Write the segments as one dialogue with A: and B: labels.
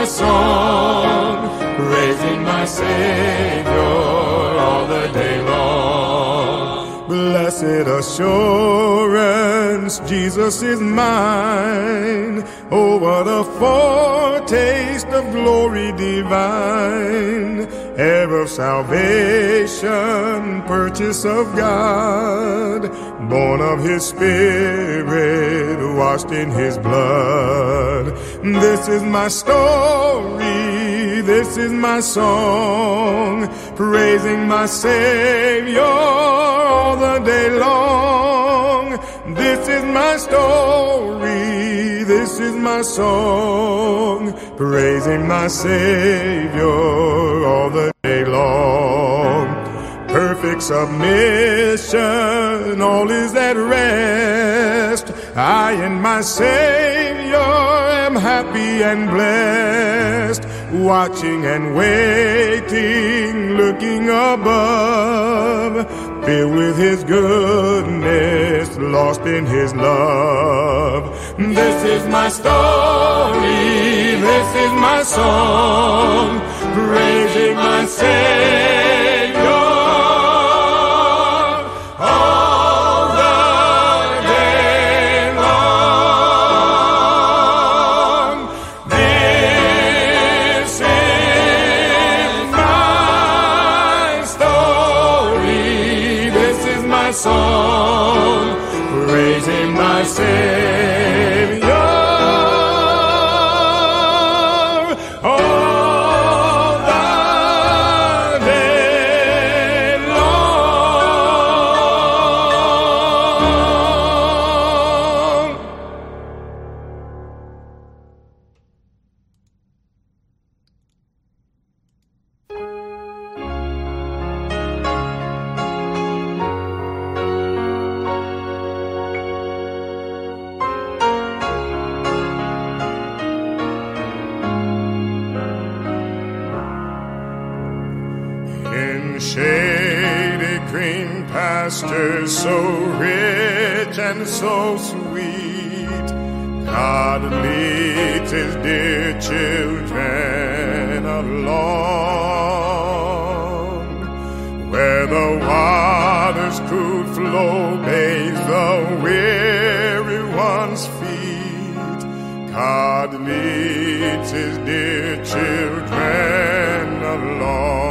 A: my song, praising my Savior all the day long. Blessed assurance, Jesus is mine. Oh, what a foretaste of glory divine, heir of salvation, purchase of God, born of His Spirit, washed in His blood. This is my story, this is my song, praising my Savior all the day long. This is my story, this is my song, praising my Savior all the day long. Perfect submission, all is at rest. I and my Savior am happy and blessed, watching and waiting, looking above, filled with His goodness, lost in His love. This is my story, this is my song, praising my Savior all the day long. This is my story, this is my song, praising my Savior all the day long. In shady green pastures so rich and so sweet, God leads His dear children along. Where the waters could flow, bathe the weary one's feet, God leads His dear children along.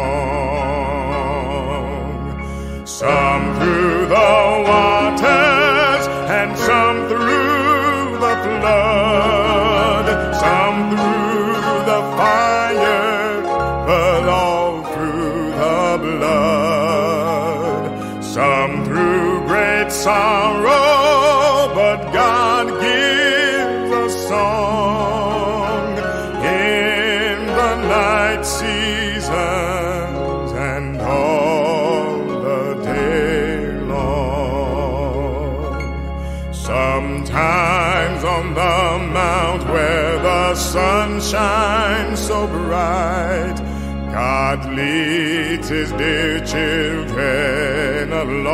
A: Some through the waters and some through the flood, some through the fire, but all through the blood. Some through great sorrow, but God gives a song in the night seasons and all the day long. Sometimes on the mount where the sun shines so bright, God leads His dear children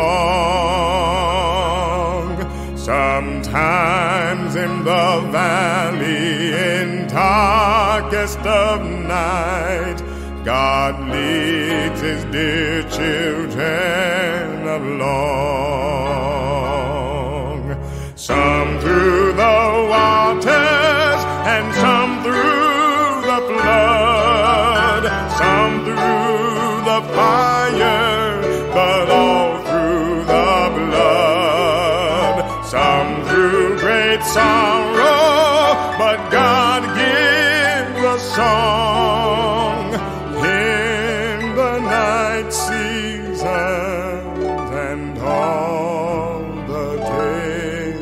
A: along. Sometimes in the valley in darkest of night, God leads His dear children along. Some through the waters and some through the flood, some through the fire, but all through the blood. Some through great sorrow, but God gives a song in the night seasons and all the day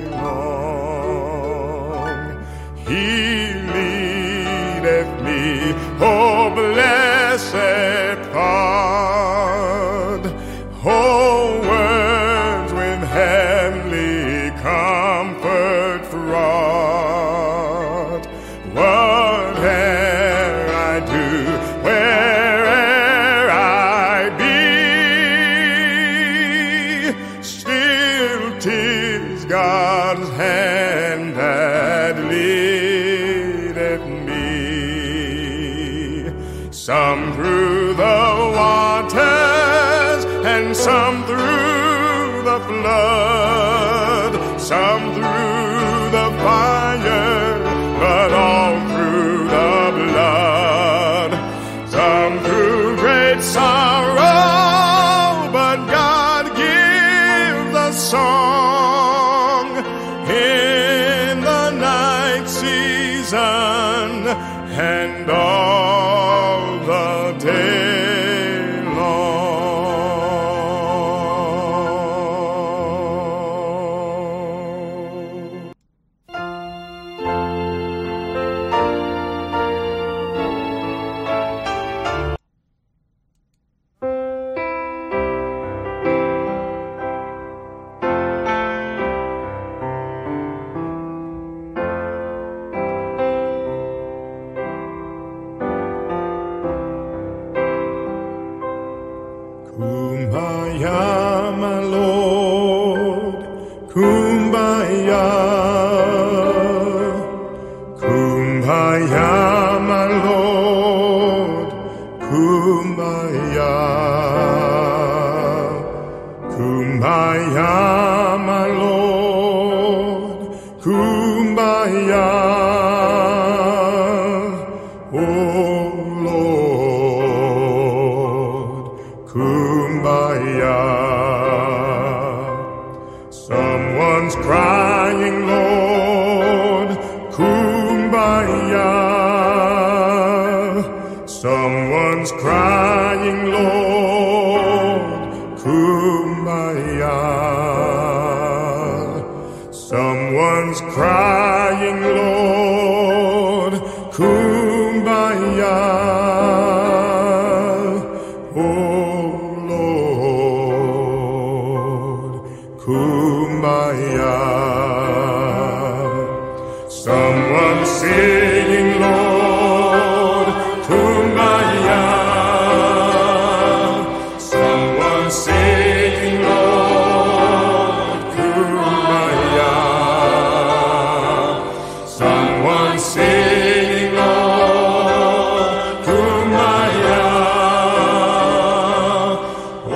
A: long. He leadeth me, oh blessed God, oh words with heavenly comfort fraught. Whate'er I do, where some through the flood, some through the fire, but all through the blood. Some through great sorrow, but God gives a song in the night season and all the day. Kumbaya, my Lord, Kumbaya. Kumbaya, my Lord, Kumbaya. Kumbaya, my Lord, Kumbaya. Oh Lord, Kumbaya. Someone's crying, Lord, Kumbaya. Someone's crying, Lord, Kumbaya. Someone's crying, Lord, Kumbaya. Kumbaya. Someone's singing, Lord, Kumbaya. Someone's singing, Lord, Kumbaya. Someone's singing, Lord, Kumbaya. Oh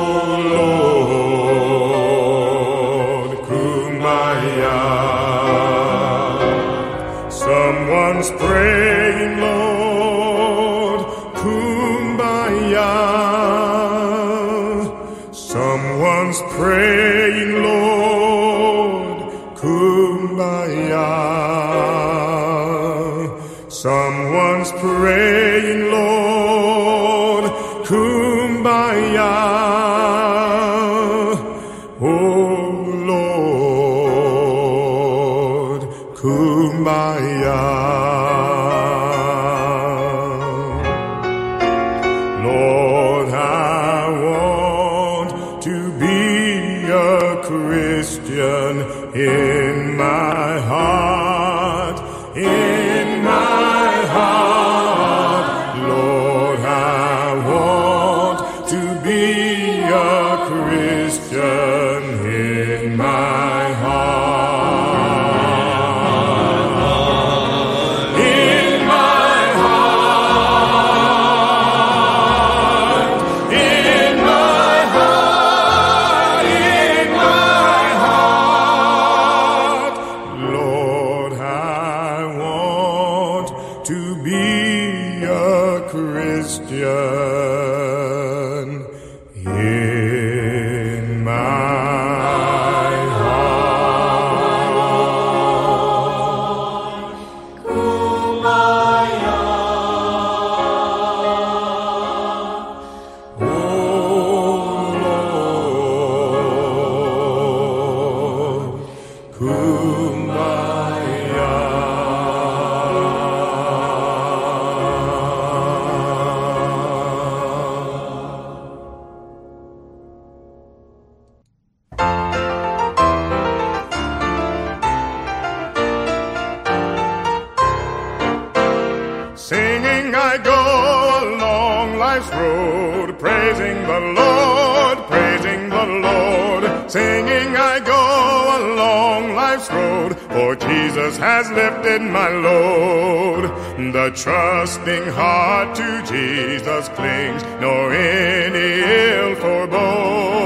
A: Lord, Kumbaya. Someone's praying, Lord, Kumbaya. Someone's praying, Lord, Kumbaya. Someone's praying, Lord, Kumbaya. Oh Lord, Kumbaya. Lord, I want to be a Christian in my heart, in my heart. Lord, I want to be a Christian in my heart. In my heart. In my heart. In my heart. Lord, I want to be a Christian in my heart. Kumbaya. Oh Lord, Kumbaya. Singing I go along life's road, praising the Lord, praising the Lord. Singing I go along life's road, for Jesus has lifted my load. The trusting heart to Jesus clings, nor any ill forebode.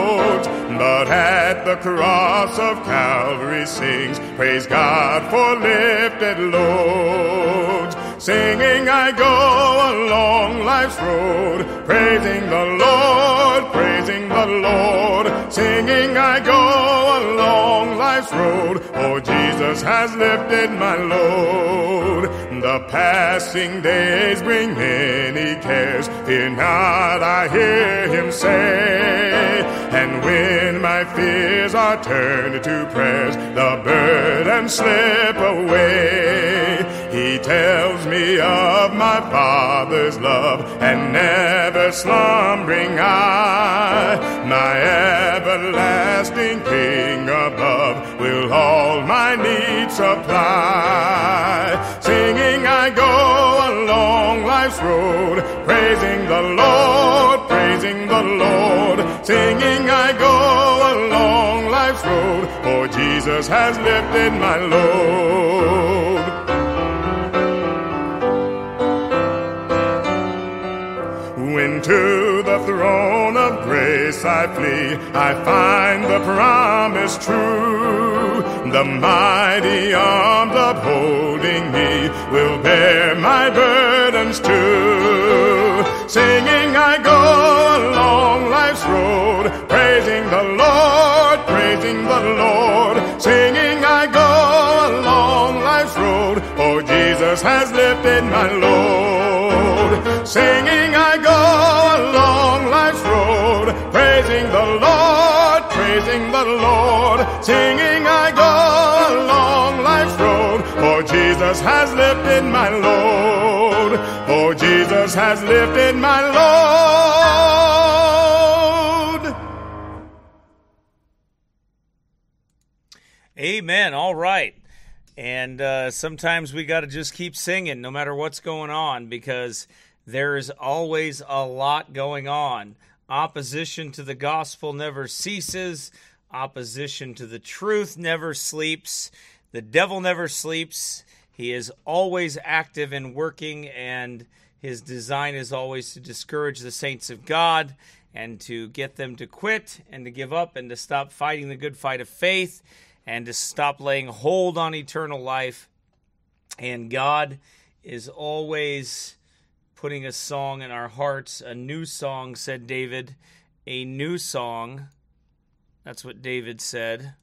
A: at the cross of Calvary sings, praise God for lifted loads. Singing I go along life's road, praising the Lord, praising the Lord. Singing I go along life's road, for Jesus has lifted my load. The passing days bring many cares, fear not, I hear him say. And when my fears are turned to prayers, the burdens slip away. He tells me of my Father's love and never slumbering eye. My everlasting King above will all my needs supply. Singing I go along life's road, praising the Lord, praising the Lord. Singing I go along life's road, for Jesus has lifted my load. When to the throne of grace I flee, I find the promise true. The mighty arms upholding me will bear my burdens too. Singing I go along life's road, praising the Lord, praising the Lord. Singing I go along life's road, for Jesus has lifted my load. Singing I go along life's road, praising the Lord, praising the Lord. Singing I go along life's road, for Jesus has lifted my load. For Jesus has lifted my load.
B: Amen. All right. And sometimes we got to just keep singing no matter what's going on, because there's always a lot going on. Opposition to the gospel never ceases. Opposition to the truth never sleeps. The devil never sleeps. He is always active and working, and his design is always to discourage the saints of God and to get them to quit and to give up and to stop fighting the good fight of faith and to stop laying hold on eternal life. And God is always putting a song in our hearts, a new song, said David, a new song. That's what David said.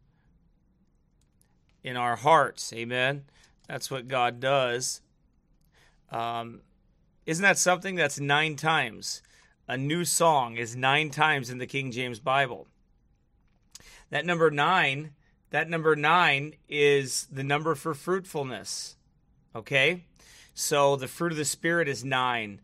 B: In our hearts, amen. That's what God does. Isn't that something? That's 9 times. A new song is 9 times in the King James Bible. That number 9 is the number for fruitfulness. Okay? So the fruit of the Spirit is 9.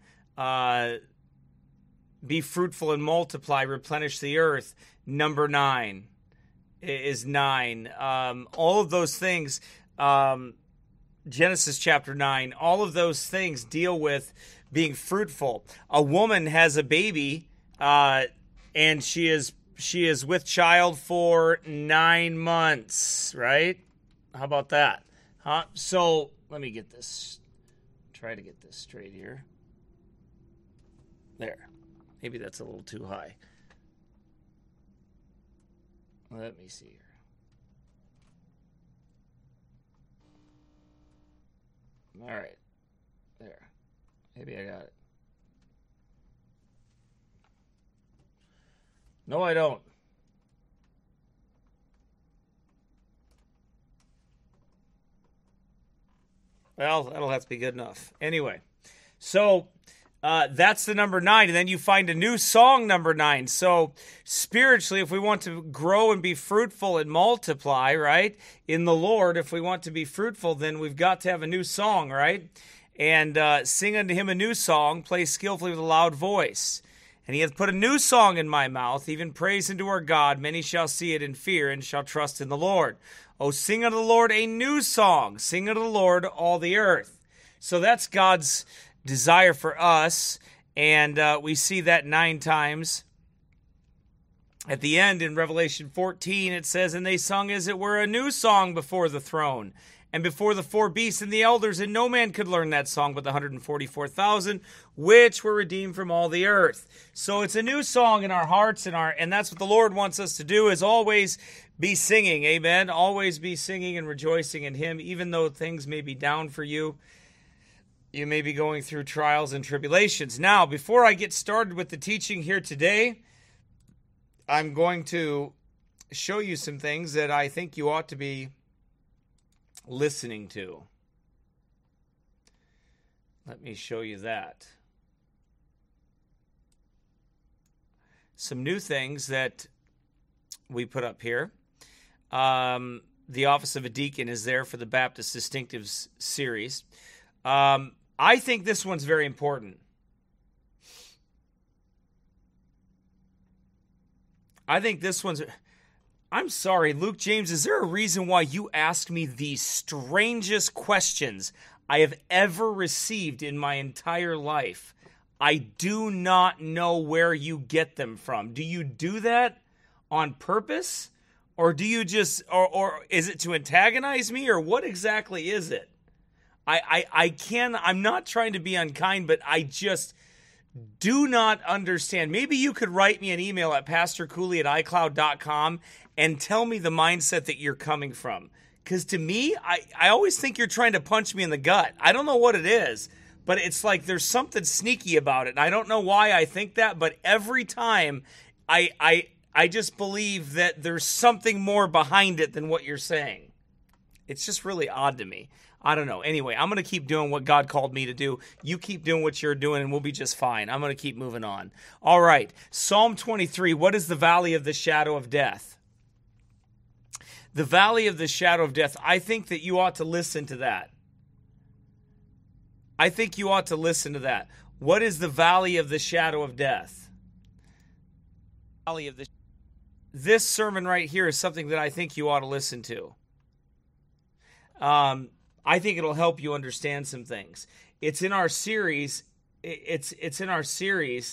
B: Be fruitful and multiply, replenish the earth. Number 9 is 9. All of those things, Genesis chapter 9, all of those things deal with being fruitful. A woman has a baby, and she is with child for 9 months, right? How about that? So let me get this. Try to get this straight here. There. Maybe that's a little too high. Let me see here. All right. There. Maybe I got it. No, I don't. Well, that'll have to be good enough. Anyway, so that's the number 9. And then you find a new song, number 9. So spiritually, if we want to grow and be fruitful and multiply, right, in the Lord, if we want to be fruitful, then we've got to have a new song, right? And sing unto him a new song, play skillfully with a loud voice. And he hath put a new song in my mouth, even praise unto our God. Many shall see it and fear, and shall trust in the Lord. Oh, sing unto the Lord a new song. Sing unto the Lord all the earth. So that's God's desire for us. And we see that 9 times. At the end in Revelation 14, it says, and they sung as it were a new song before the throne, and before the four beasts and the elders, and no man could learn that song but the 144,000, which were redeemed from all the earth. So it's a new song in our hearts, and that's what the Lord wants us to do, is always be singing, amen? Always be singing and rejoicing in Him, even though things may be down for you. You may be going through trials and tribulations. Now, before I get started with the teaching here today, I'm going to show you some things that I think you ought to be listening to. Let me show you that. Some new things that we put up here. The Office of a Deacon is there for the Baptist Distinctives series. I think this one's very important. I'm sorry, Luke James, is there a reason why you asked me the strangest questions I have ever received in my entire life? I do not know where you get them from. Do you do that on purpose? Or do you just, or is it to antagonize me? Or what exactly is it? I'm not trying to be unkind, but I just do not understand. Maybe you could write me an email at pastorcooley@icloud.com and tell me the mindset that you're coming from. Because to me, I always think you're trying to punch me in the gut. I don't know what it is, but it's like there's something sneaky about it. And I don't know why I think that, but every time I just believe that there's something more behind it than what you're saying. It's just really odd to me. I don't know. Anyway, I'm going to keep doing what God called me to do. You keep doing what you're doing, and we'll be just fine. I'm going to keep moving on. All right. Psalm 23. What is the valley of the shadow of death? The valley of the shadow of death. I think that you ought to listen to that. What is the valley of the shadow of death? This sermon right here is something that I think you ought to listen to. I think it'll help you understand some things. It's in our series. It's in our series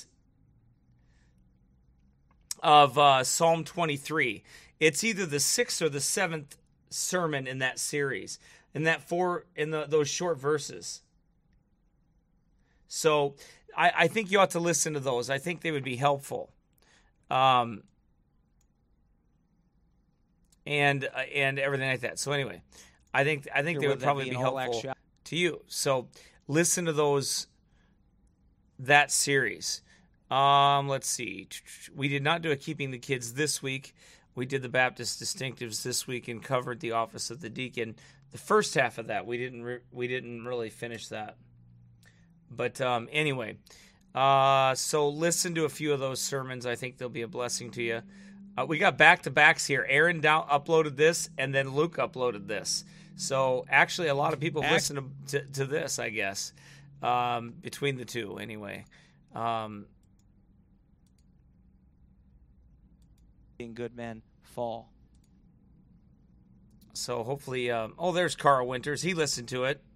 B: of Psalm 23. It's either the 6th or the 7th sermon in that series, those short verses. So I think you ought to listen to those. I think they would be helpful. And everything like that. So anyway, I think they would probably be helpful to you. So listen to that series. Let's see. We did not do a Keeping the Kids this week. We did the Baptist Distinctives this week and covered the Office of the Deacon. The first half of that, we didn't really finish that. But anyway, so listen to a few of those sermons. I think they'll be a blessing to you. We got back-to-backs here. Aaron uploaded this, and then Luke uploaded this. So actually, a lot of people listen to this, I guess, between the two. Anyway,
C: being good men fall.
B: So hopefully, there's Carl Winters. He listened to it.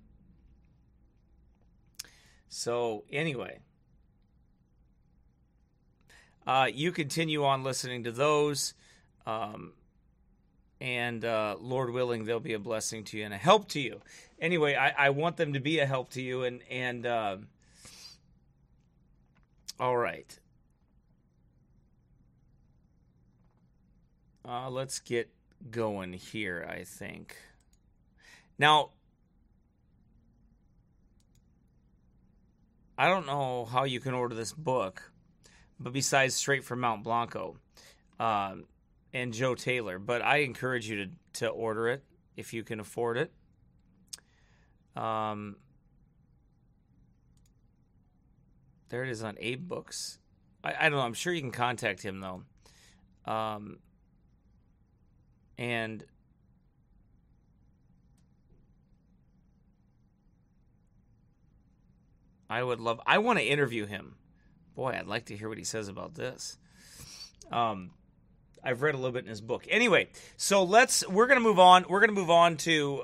B: So anyway. You continue on listening to those, and Lord willing, they'll be a blessing to you and a help to you. Anyway, I want them to be a help to you, and all right. Let's get going here, I think. Now, I don't know how you can order this book, but besides straight from Mount Blanco and Joe Taylor. But I encourage you to order it if you can afford it. There it is on Abe Books. I don't know. I'm sure you can contact him, though. And I want to interview him. Boy, I'd like to hear what he says about this. I've read a little bit in his book. Anyway, so we're going to move on. We're going to move on to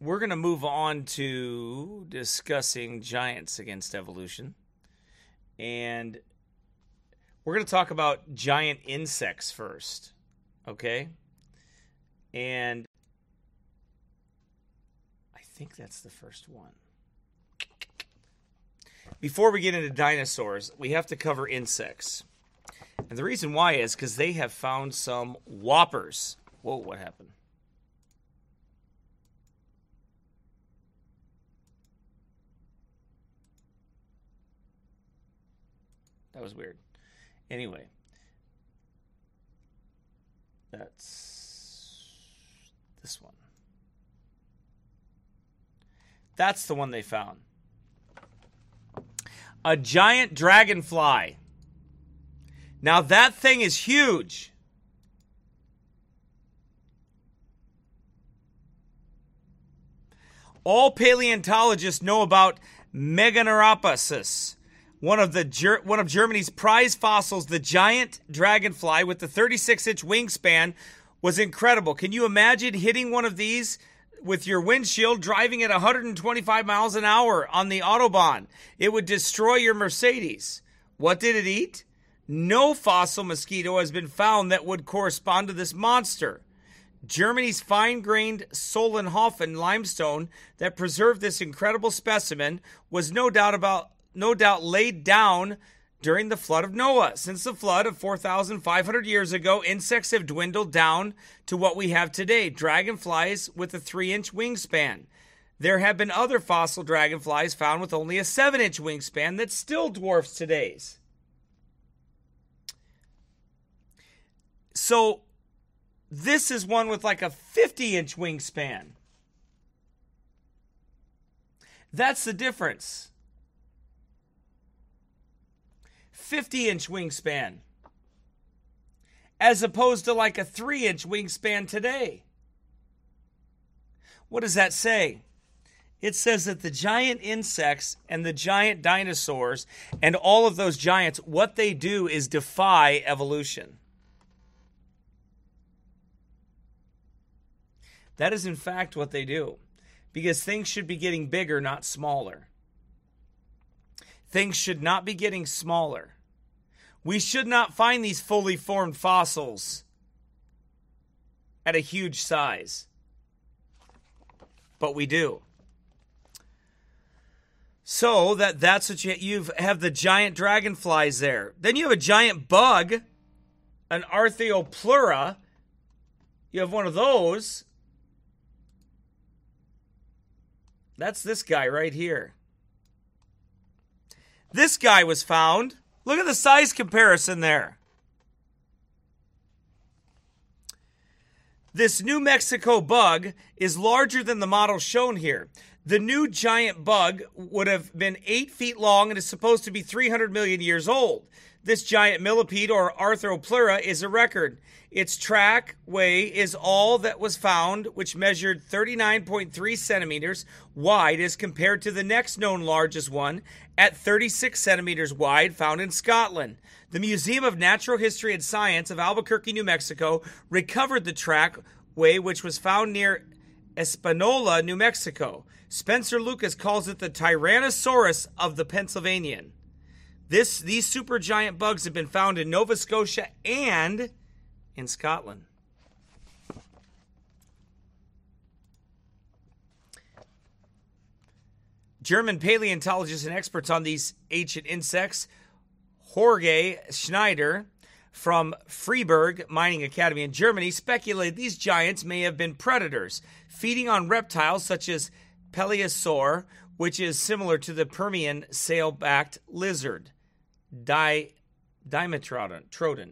B: we're going to move on to discussing giants against evolution. And we're going to talk about giant insects first. Okay? And I think that's the first one. Before we get into dinosaurs, we have to cover insects. And the reason why is because they have found some whoppers. Whoa, what happened? That was weird. Anyway. That's this one. That's the one they found. A giant dragonfly. Now that thing is huge. All paleontologists know about Meganerapacis, one of Germany's prized fossils. The giant dragonfly with the 36-inch wingspan was incredible. Can you imagine hitting one of these with your windshield, driving at 125 miles an hour on the Autobahn? It would destroy your Mercedes. What did it eat? No fossil mosquito has been found that would correspond to this monster. Germany's fine-grained Solnhofen limestone that preserved this incredible specimen was no doubt laid down during the flood of Noah. Since the flood of 4,500 years ago, insects have dwindled down to what we have today, dragonflies with a 3-inch wingspan. There have been other fossil dragonflies found with only a 7-inch wingspan that still dwarfs today's. So this is one with like a 50-inch wingspan. That's the difference. 50-inch wingspan. As opposed to like a 3-inch wingspan today. What does that say? It says that the giant insects and the giant dinosaurs and all of those giants, what they do is defy evolution. That is in fact what they do. Because things should be getting bigger, not smaller. Things should not be getting smaller. We should not find these fully formed fossils at a huge size. But we do. So that's what you have the giant dragonflies there. Then you have a giant bug, an Arthropleura. You have one of those. That's this guy right here. This guy was found. Look at the size comparison there. This New Mexico bug is larger than the model shown here. The new giant bug would have been 8 feet long and is supposed to be 300 million years old. This giant millipede or Arthropleura is a record. Its trackway is all that was found, which measured 39.3 centimeters wide as compared to the next known largest one at 36 centimeters wide, found in Scotland. The Museum of Natural History and Science of Albuquerque, New Mexico, recovered the trackway, which was found near Espanola, New Mexico. Spencer Lucas calls it the Tyrannosaurus of the Pennsylvanian. These supergiant bugs have been found in Nova Scotia and in Scotland. German paleontologists and experts on these ancient insects, Jorge Schneider from Freiburg Mining Academy in Germany, speculated these giants may have been predators, feeding on reptiles such as Plesiosaur, which is similar to the Permian sail-backed lizard, Dimetrodon.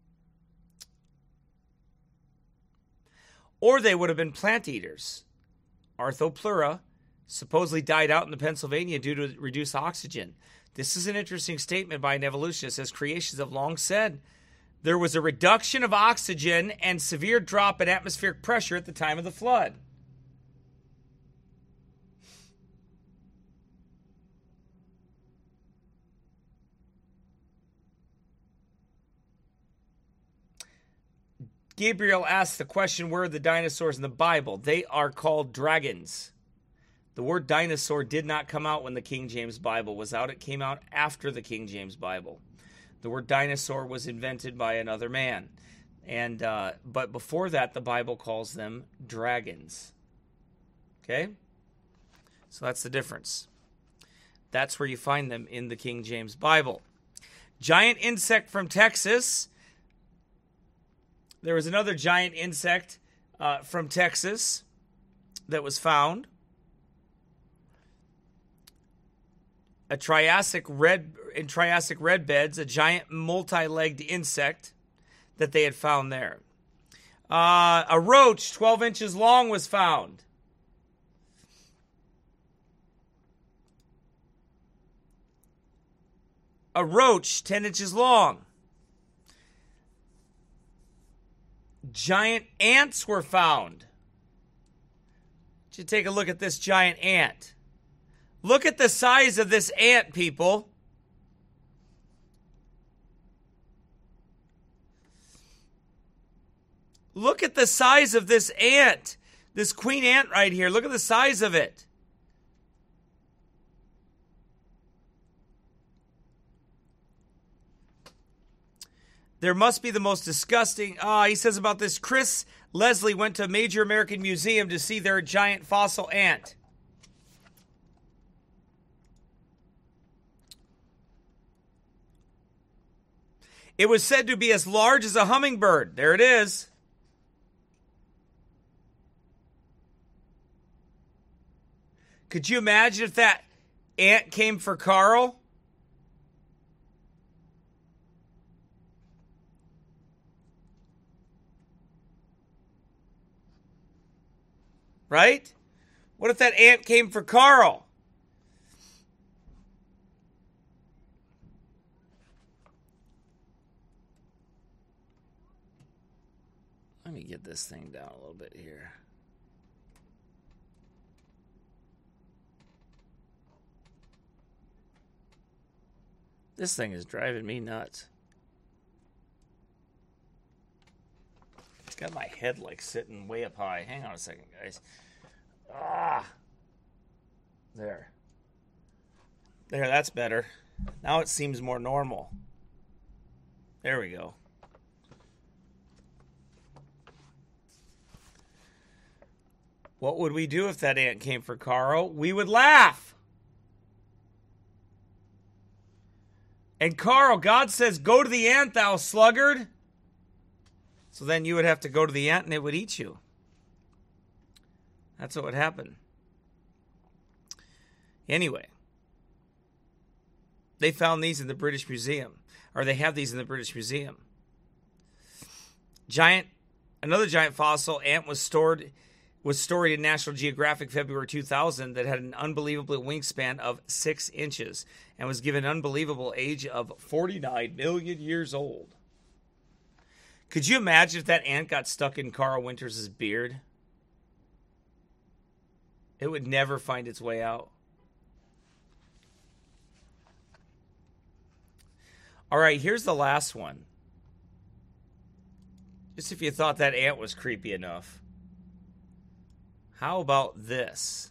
B: Or they would have been plant eaters. Arthropleura supposedly died out in the Pennsylvania due to reduced oxygen. This is an interesting statement by an evolutionist, as creationists have long said. There was a reduction of oxygen and severe drop in atmospheric pressure at the time of the flood. Gabriel asked the question, where are the dinosaurs in the Bible? They are called dragons. The word dinosaur did not come out when the King James Bible was out. It came out after the King James Bible. The word dinosaur was invented by another man. But before that, the Bible calls them dragons. Okay? So that's the difference. That's where you find them in the King James Bible. Giant insect from Texas. There was another giant insect from Texas that was found. In Triassic red beds, a giant multi-legged insect that they had found there. A roach 12 inches long was found. A roach 10 inches long. Giant ants were found. You take a look at this giant ant. Look at the size of this ant, people. Look at the size of this ant. This queen ant right here. Look at the size of it. There must be the most disgusting. He says about this. Chris Leslie went to a major American museum to see their giant fossil ant. It was said to be as large as a hummingbird. There it is. Could you imagine if that ant came for Carl? Right? What if that ant came for Carl? Let me get this thing down a little bit here. This thing is driving me nuts. It's got my head like sitting way up high. Hang on a second, guys. There. There, that's better. Now it seems more normal. There we go. What would we do if that ant came for Carl? We would laugh. And Carl, God says, go to the ant, thou sluggard. So then you would have to go to the ant and it would eat you. That's what would happen. Anyway, they found these in the British Museum. Or they have these in the British Museum. Another giant fossil ant was stored in National Geographic February 2000 that had an unbelievable wingspan of 6 inches and was given an unbelievable age of 49 million years old. Could you imagine if that ant got stuck in Carl Winters' beard? It would never find its way out. All right, here's the last one. Just if you thought that ant was creepy enough. How about this?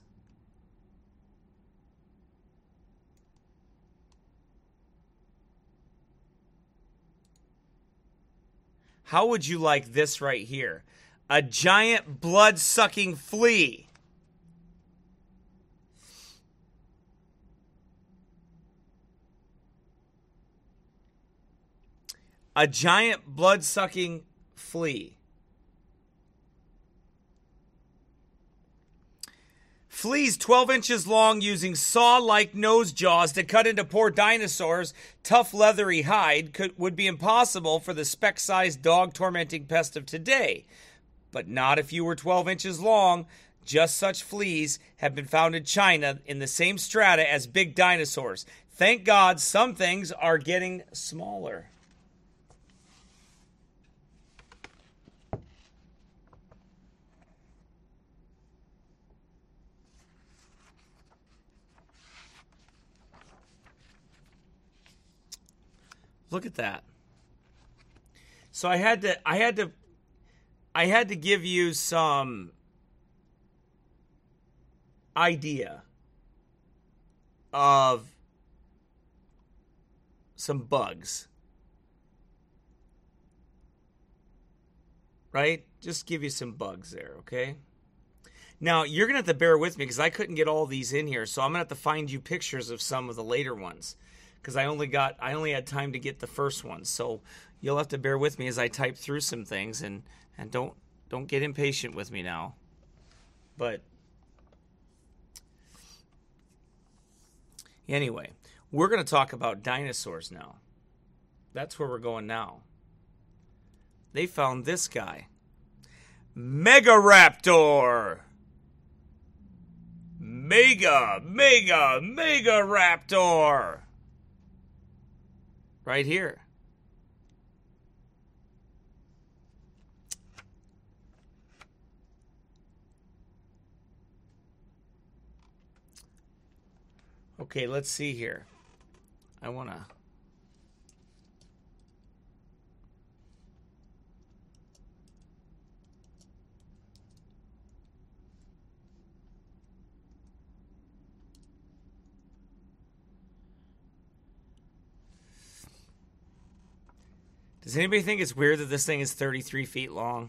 B: How would you like this right here? A giant blood-sucking flea. A giant blood-sucking flea. Fleas 12 inches long using saw-like nose jaws to cut into poor dinosaurs' tough leathery hide would be impossible for the speck-sized dog-tormenting pest of today. But not if you were 12 inches long. Just such fleas have been found in China in the same strata as big dinosaurs. Thank God some things are getting smaller. Look at that. So I had to give you some idea of some bugs. Right? Just give you some bugs there, okay? Now, you're going to have to bear with me because I couldn't get all these in here, so I'm going to have to find you pictures of some of the later ones because I only had time to get the first ones. So you'll have to bear with me as I type through some things and don't get impatient with me now. But anyway, we're going to talk about dinosaurs now. That's where we're going now. They found this guy. Megaraptor. Megaraptor. Right here. Okay, let's see here. I want to... Does anybody think it's weird that this thing is 33 feet long?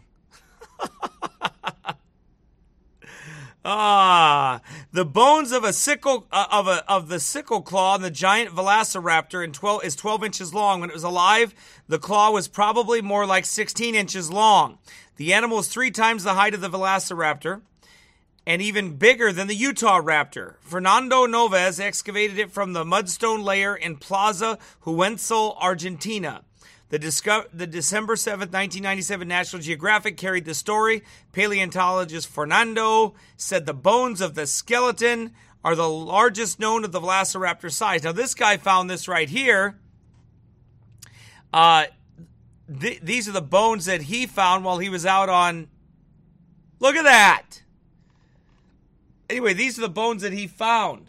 B: The bones of the sickle claw in the giant velociraptor is 12 inches long. When it was alive, the claw was probably more like 16 inches long. The animal is 3 times the height of the velociraptor and even bigger than the Utah raptor. Fernando Noves excavated it from the mudstone layer in Plaza Huentzal, Argentina. The December 7th, 1997 National Geographic carried the story. Paleontologist Fernando said the bones of the skeleton are the largest known of the velociraptor size. Now, this guy found this right here. These are the bones that he found while he was out on... Look at that! Anyway, these are the bones that he found.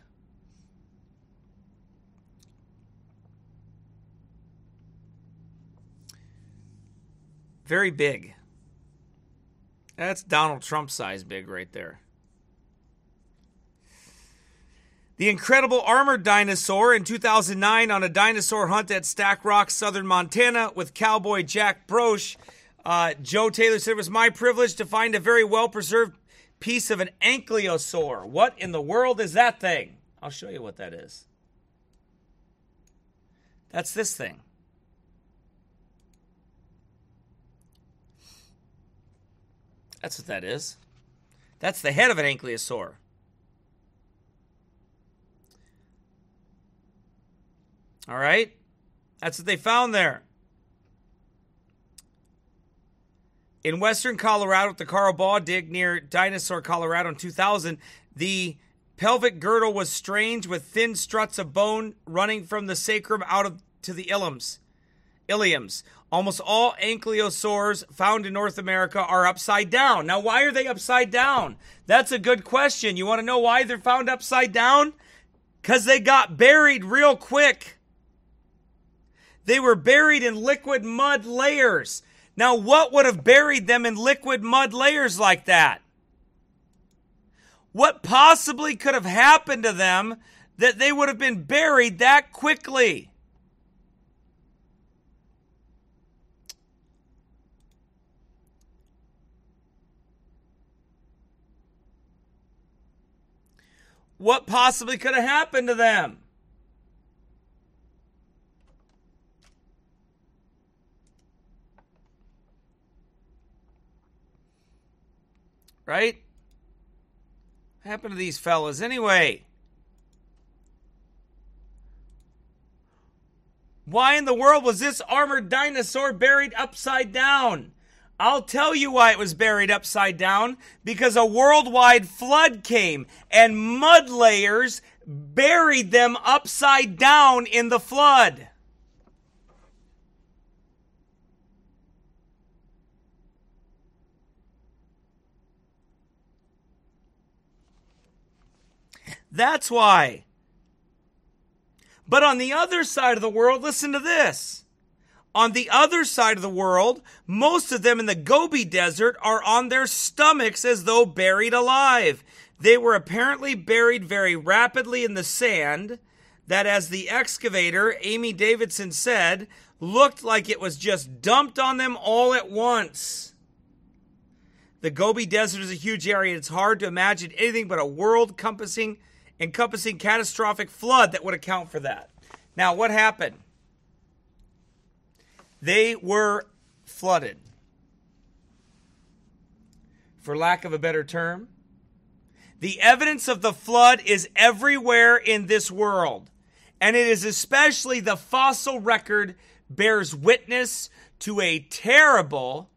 B: Very big. That's Donald Trump size big right there. The incredible armored dinosaur in 2009 on a dinosaur hunt at Stack Rock, southern Montana with cowboy Jack Broche. Joe Taylor said, it was my privilege to find a very well-preserved piece of an ankylosaur. What in the world is that thing? I'll show you what that is. That's this thing. That's what that is. That's the head of an ankylosaur. All right? That's what they found there. In western Colorado at the Carl Baugh dig near Dinosaur, Colorado in 2000, the pelvic girdle was strange with thin struts of bone running from the sacrum out to the iliums. Almost all ankylosaurs found in North America are upside down. Now, why are they upside down? That's a good question. You want to know why they're found upside down? Because they got buried real quick. They were buried in liquid mud layers. Now, what would have buried them in liquid mud layers like that? What possibly could have happened to them that they would have been buried that quickly? What possibly could have happened to them? Right? What happened to these fellas anyway? Why in the world was this armored dinosaur buried upside down? I'll tell you why it was buried upside down. Because a worldwide flood came and mud layers buried them upside down in the flood. That's why. But on the other side of the world, listen to this. On the other side of the world, most of them in the Gobi Desert are on their stomachs as though buried alive. They were apparently buried very rapidly in the sand that, as the excavator, Amy Davidson, said, looked like it was just dumped on them all at once. The Gobi Desert is a huge area, and it's hard to imagine anything but a world-encompassing catastrophic flood that would account for that. Now, what happened? They were flooded. For lack of a better term, the evidence of the flood is everywhere in this world, and it is especially the fossil record bears witness to a terrible,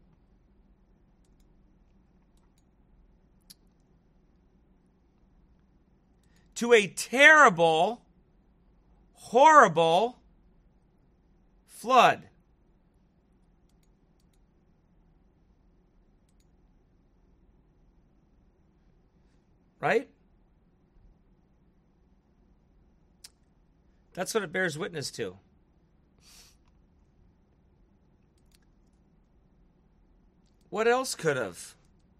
B: horrible flood. Right? That's what it bears witness to. What else could have?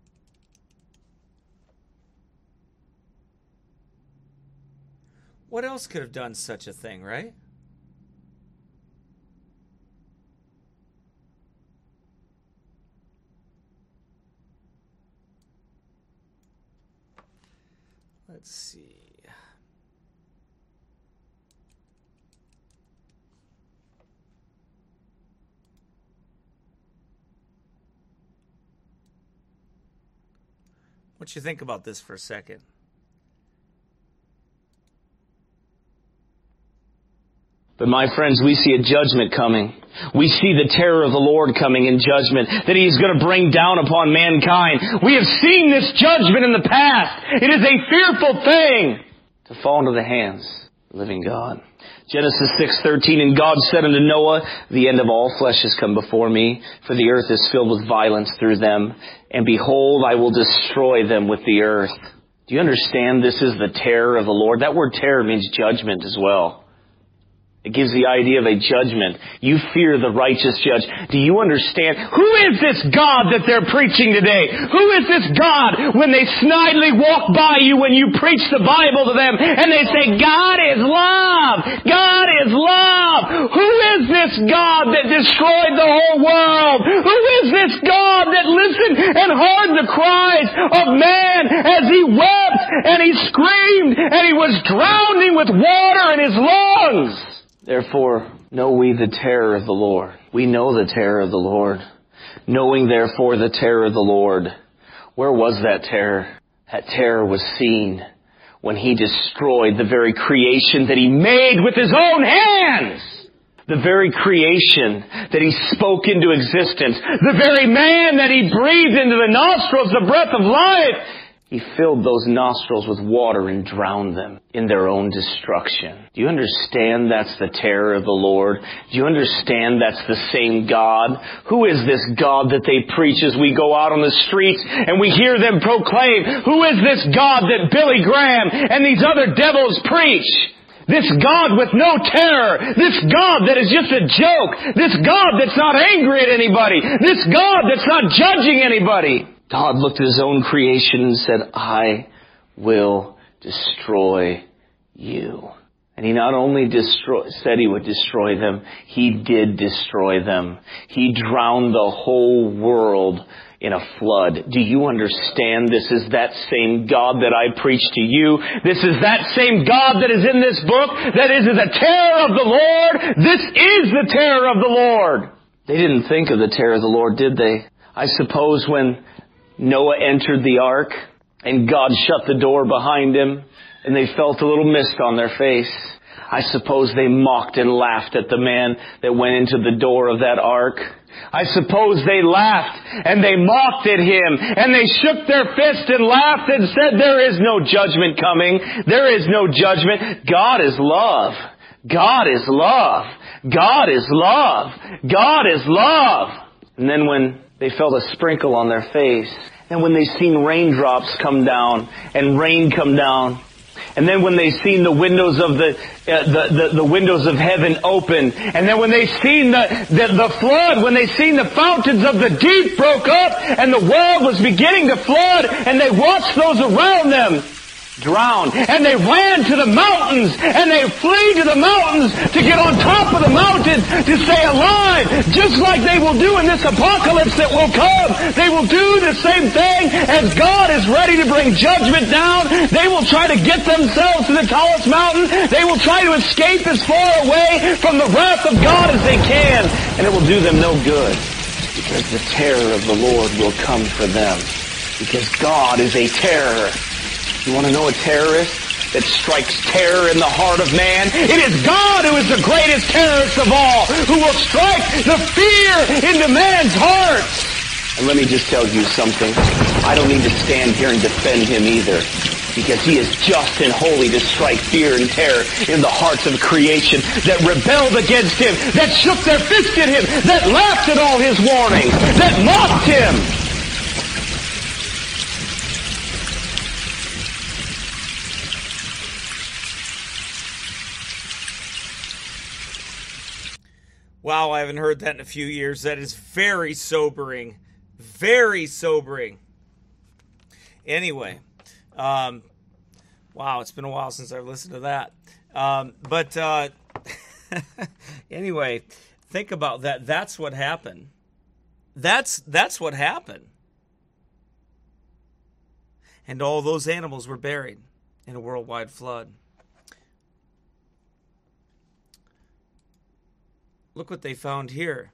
B: What else could have done such a thing, right? Let's see. What you think about this for a second?
D: But my friends, we see a judgment coming. We see the terror of the Lord coming in judgment that He is going to bring down upon mankind. We have seen this judgment in the past. It is a fearful thing to fall into the hands of the living God. Genesis 6:13, and God said unto Noah, the end of all flesh has come before me, for the earth is filled with violence through them. And behold, I will destroy them with the earth. Do you understand this is the terror of the Lord? That word terror means judgment as well. It gives the idea of a judgment. You fear the righteous judge. Do you understand? Who is this God that they're preaching today? Who is this God when they snidely walk by you when you preach the Bible to them and they say, God is love! God is love! Who is this God that destroyed the whole world? Who is this God that listened and heard the cries of man as he wept and he screamed and he was drowning with water in his lungs? Therefore, know we the terror of the Lord. We know the terror of the Lord. Knowing, therefore, the terror of the Lord. Where was that terror? That terror was seen when He destroyed the very creation that He made with His own hands. The very creation that He spoke into existence. The very man that He breathed into the nostrils the breath of life. He filled those nostrils with water and drowned them in their own destruction. Do you understand that's the terror of the Lord? Do you understand that's the same God? Who is this God that they preach as we go out on the streets and we hear them proclaim? Who is this God that Billy Graham and these other devils preach? This God with no terror. This God that is just a joke. This God that's not angry at anybody. This God that's not judging anybody. God looked at His own creation and said, I will destroy you. And He not only said He would destroy them, He did destroy them. He drowned the whole world in a flood. Do you understand this is that same God that I preach to you? This is that same God that is in this book, that is the terror of the Lord. This is the terror of the Lord. They didn't think of the terror of the Lord, did they? I suppose when Noah entered the ark and God shut the door behind him and they felt a little mist on their face, I suppose they mocked and laughed at the man that went into the door of that ark. I suppose they laughed and they mocked at him and they shook their fist and laughed and said, there is no judgment coming. There is no judgment. God is love. God is love. God is love. God is love. And then when they felt a sprinkle on their face, and when they seen raindrops come down and rain come down, And then when they seen the windows of the windows of heaven open, and then when they seen the flood, when they seen the fountains of the deep broke up, and the world was beginning to flood, and they watched those around them drown, and they ran to the mountains, and they flee to the mountains to get on top of the mountains to stay alive, just like they will do in this apocalypse that will come. They will do the same thing as God is ready to bring judgment down. They will try to get themselves to the tallest mountain. They will try to escape as far away from the wrath of God as they can, and it will do them no good, because the terror of the Lord will come for them, because God is a terror. You want to know a terrorist that strikes terror in the heart of man? It is God who is the greatest terrorist of all, who will strike the fear into man's heart. And let me just tell you something. I don't need to stand here and defend him either, because he is just and holy to strike fear and terror in the hearts of creation that rebelled against him, that shook their fist at him, that laughed at all his warnings, that mocked him.
B: Wow, I haven't heard that in a few years. That is very sobering. Very sobering. Anyway, wow, it's been a while since I've listened to that. Anyway, think about that. That's what happened. That's what happened. And all those animals were buried in a worldwide flood. Look what they found here.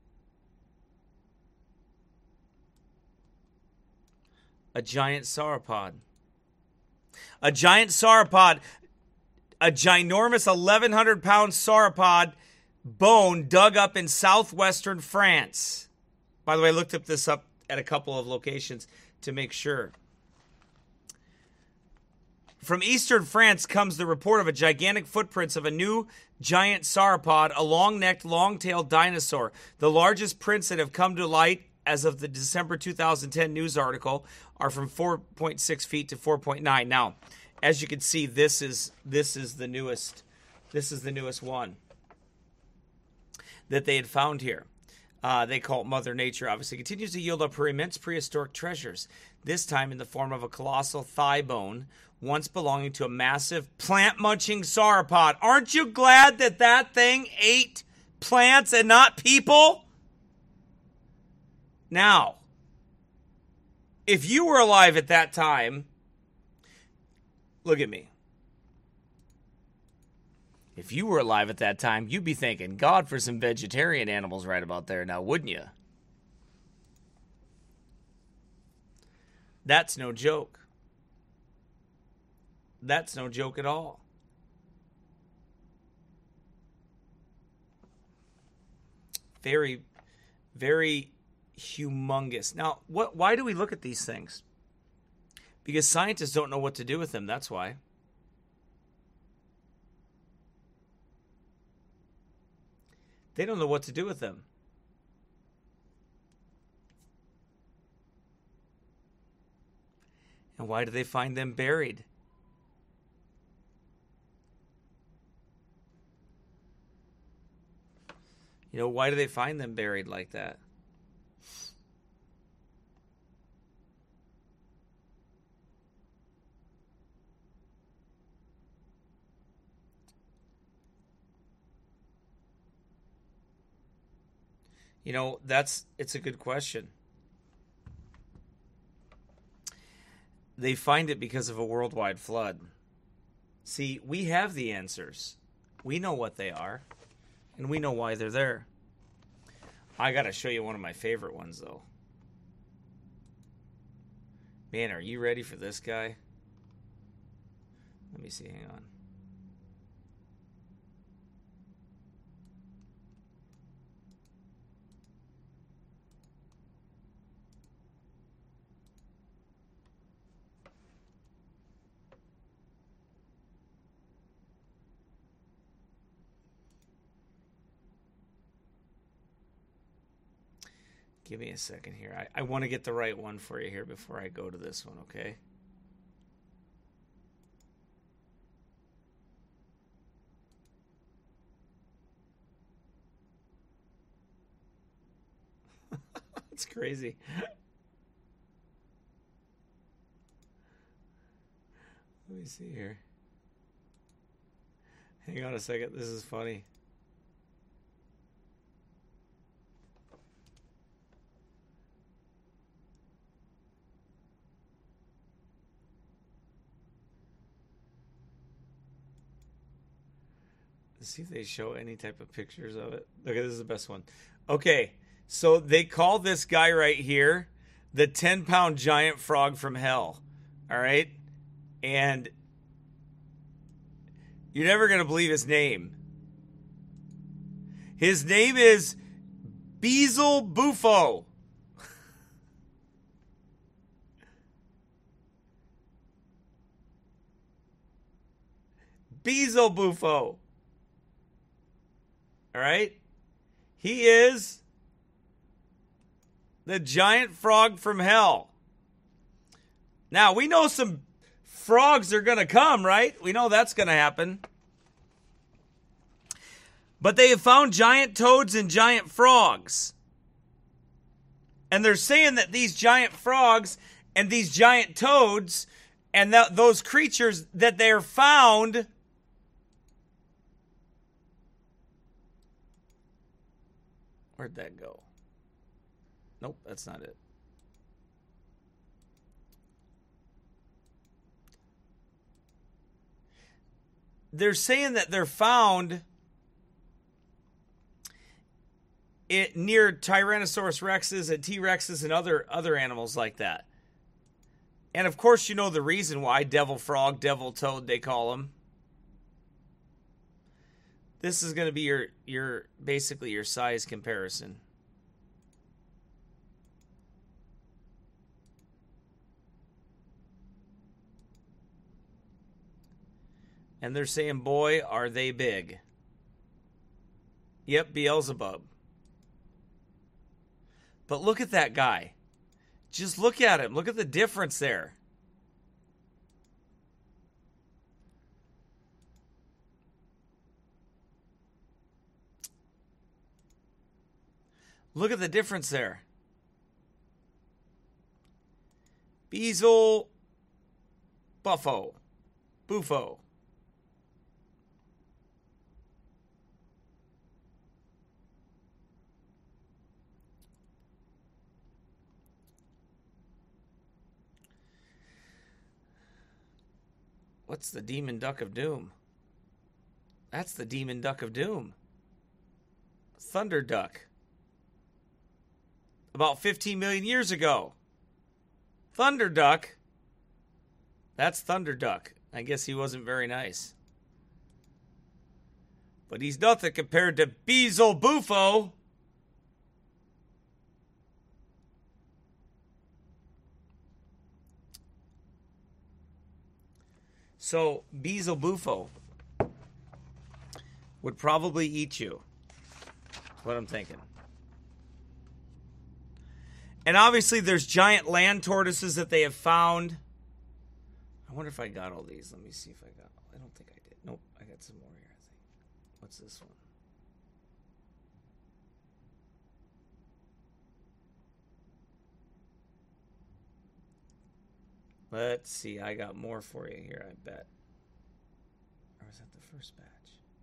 B: A giant sauropod. A giant sauropod. A ginormous 1,100-pound sauropod bone dug up in southwestern France. By the way, I looked this up at a couple of locations to make sure. From eastern France comes the report of a gigantic footprints of a new giant sauropod, a long-necked, long-tailed dinosaur. The largest prints that have come to light as of the December 2010 news article are from 4.6 feet to 4.9. Now, as you can see, this is the newest. This is the newest one that they had found here. They call it Mother Nature, obviously. Continues to yield up her immense prehistoric treasures, this time in the form of a colossal thigh bone, once belonging to a massive plant-munching sauropod. Aren't you glad that that thing ate plants and not people? Now, if you were alive at that time, look at me. If you were alive at that time, you'd be thanking God for some vegetarian animals right about there now, wouldn't you? That's no joke. That's no joke at all. Very, very humongous. Now, why do we look at these things? Because scientists don't know what to do with them, that's why. They don't know what to do with them. And why do they find them buried? You know, why do they find them buried like that? You know, it's a good question. They find it because of a worldwide flood. See, we have the answers. We know what they are, and we know why they're there. I got to show you one of my favorite ones, though. Man, are you ready for this guy? Let me see, hang on. Give me a second here. I want to get the right one for you here before I go to this one, okay? It's crazy. Let me see here. Hang on a second. This is funny. Let's see if they show any type of pictures of it. Okay, this is the best one. Okay, so they call this guy right here the 10-pound giant frog from hell. All right? And you're never going to believe his name. His name is Beelzebufo. Beelzebufo. All right? He is the giant frog from hell. Now, we know some frogs are going to come, right? We know that's going to happen. But they have found giant toads and giant frogs. And they're saying that these giant frogs and these giant toads and those creatures that they're found where'd that go? Nope, that's not it. They're saying that they're found near Tyrannosaurus rexes and T-rexes and other animals like that. And of course, you know the reason why. Devil frog, devil toad, they call them. This is going to be your basically your size comparison. And they're saying, boy, are they big. Yep, Beelzebub. But look at that guy. Just look at him. Look at the difference there. Look at the difference there. Beelzebufo. Bufo. What's the demon duck of doom? That's the demon duck of doom. Thunder duck. About 15 million years ago. Thunder duck. That's Thunder duck. I guess he wasn't very nice. But he's nothing compared to Beelzebufo. So, Beelzebufo would probably eat you. That's what I'm thinking. And obviously, there's giant land tortoises that they have found. I wonder if I got all these. Let me see if I got. I don't think I did. Nope, I got some more here, I think. What's this one? Let's see. I got more for you here, I bet. Or was that the first batch?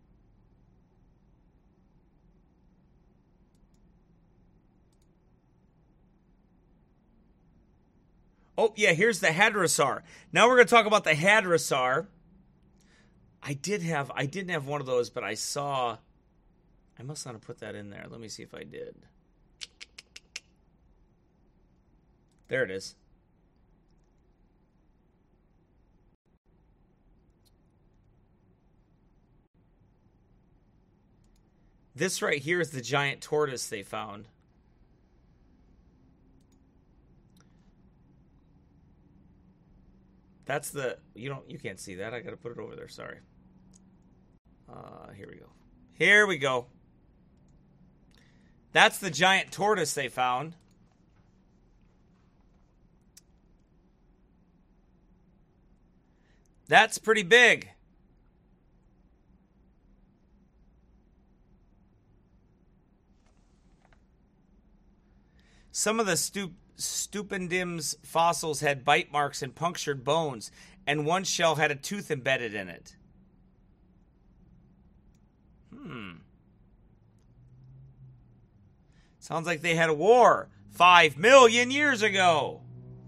B: Oh, yeah, here's the hadrosaur. Now we're going to talk about the hadrosaur. I didn't have one of those, but I saw. I must not have put that in there. Let me see if I did. There it is. This right here is the giant tortoise they found. That's the, you can't see that. I got to put it over there. Sorry. Here we go. Here we go. That's the giant tortoise they found. That's pretty big. Some of the Stupendim's fossils had bite marks and punctured bones, and one shell had a tooth embedded in it. Sounds like they had a war 5 million years ago.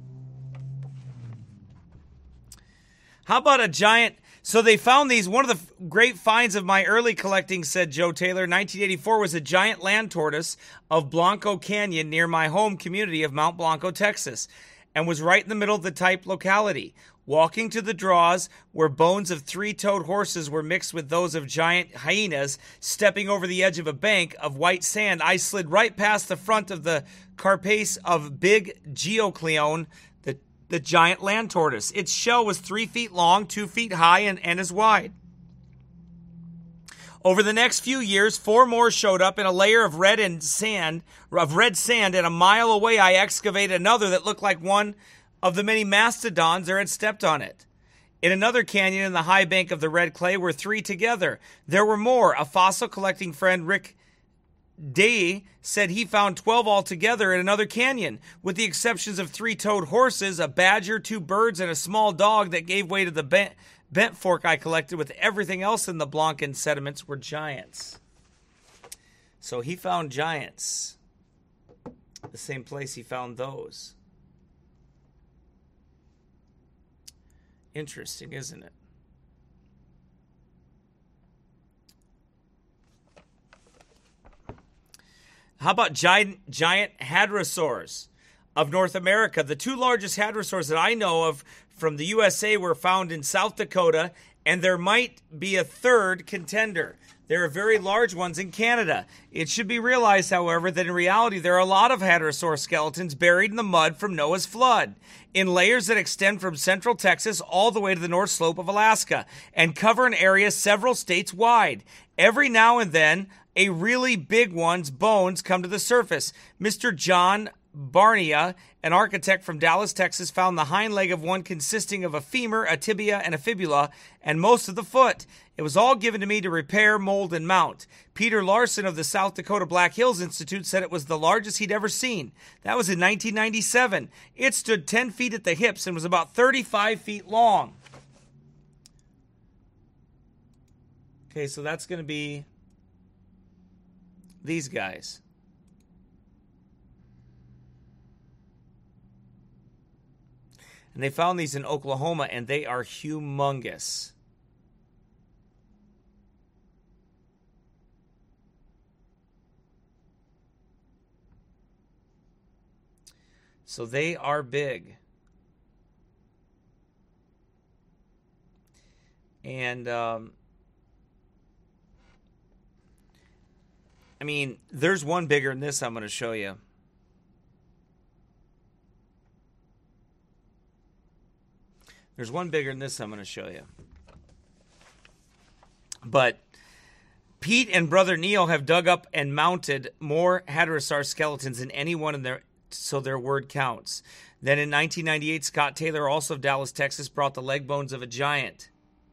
B: How about a giant... So they found these. One of the great finds of my early collecting, said Joe Taylor, 1984, was a giant land tortoise of Blanco Canyon near my home community of Mount Blanco, Texas, and was right in the middle of the type locality. Walking to the draws where bones of three-toed horses were mixed with those of giant hyenas, stepping over the edge of a bank of white sand, I slid right past the front of the carapace of big Geocleone, the giant land tortoise. Its shell was 3 feet long, 2 feet high, and as wide. Over the next few years, 4 more showed up in a layer of red sand, and a mile away I excavated another that looked like one of the many mastodons there had stepped on it. In another canyon in the high bank of the red clay were 3 together. There were more. A fossil collecting friend, Rick Day, said he found 12 altogether in another canyon, with the exceptions of 3-toed horses, a badger, 2 birds, and a small dog that gave way to the bent fork I collected. With everything else in the Blancan sediments were giants. So he found giants. The same place he found those. Interesting, isn't it? How about giant hadrosaurs of North America? The 2 largest hadrosaurs that I know of from the USA were found in South Dakota, and there might be a third contender. There are very large ones in Canada. It should be realized, however, that in reality there are a lot of hadrosaur skeletons buried in the mud from Noah's flood, in layers that extend from central Texas all the way to the north slope of Alaska, and cover an area several states wide. Every now and then, a really big one's bones come to the surface. Mr. John Barnia, an architect from Dallas, Texas, found the hind leg of one consisting of a femur, a tibia, and a fibula, and most of the foot. It was all given to me to repair, mold, and mount. Peter Larson of the South Dakota Black Hills Institute said it was the largest he'd ever seen. That was in 1997. It stood 10 feet at the hips and was about 35 feet long. Okay, so that's going to be these guys. And they found these in Oklahoma, and they are humongous. So they are big. And, I mean, there's one bigger than this I'm going to show you. There's one bigger than this I'm going to show you. But Pete and brother Neil have dug up and mounted more hadrosaur skeletons than anyone in their, so their word counts. Then in 1998, Scott Taylor, also of Dallas, Texas, brought the leg bones of a giant.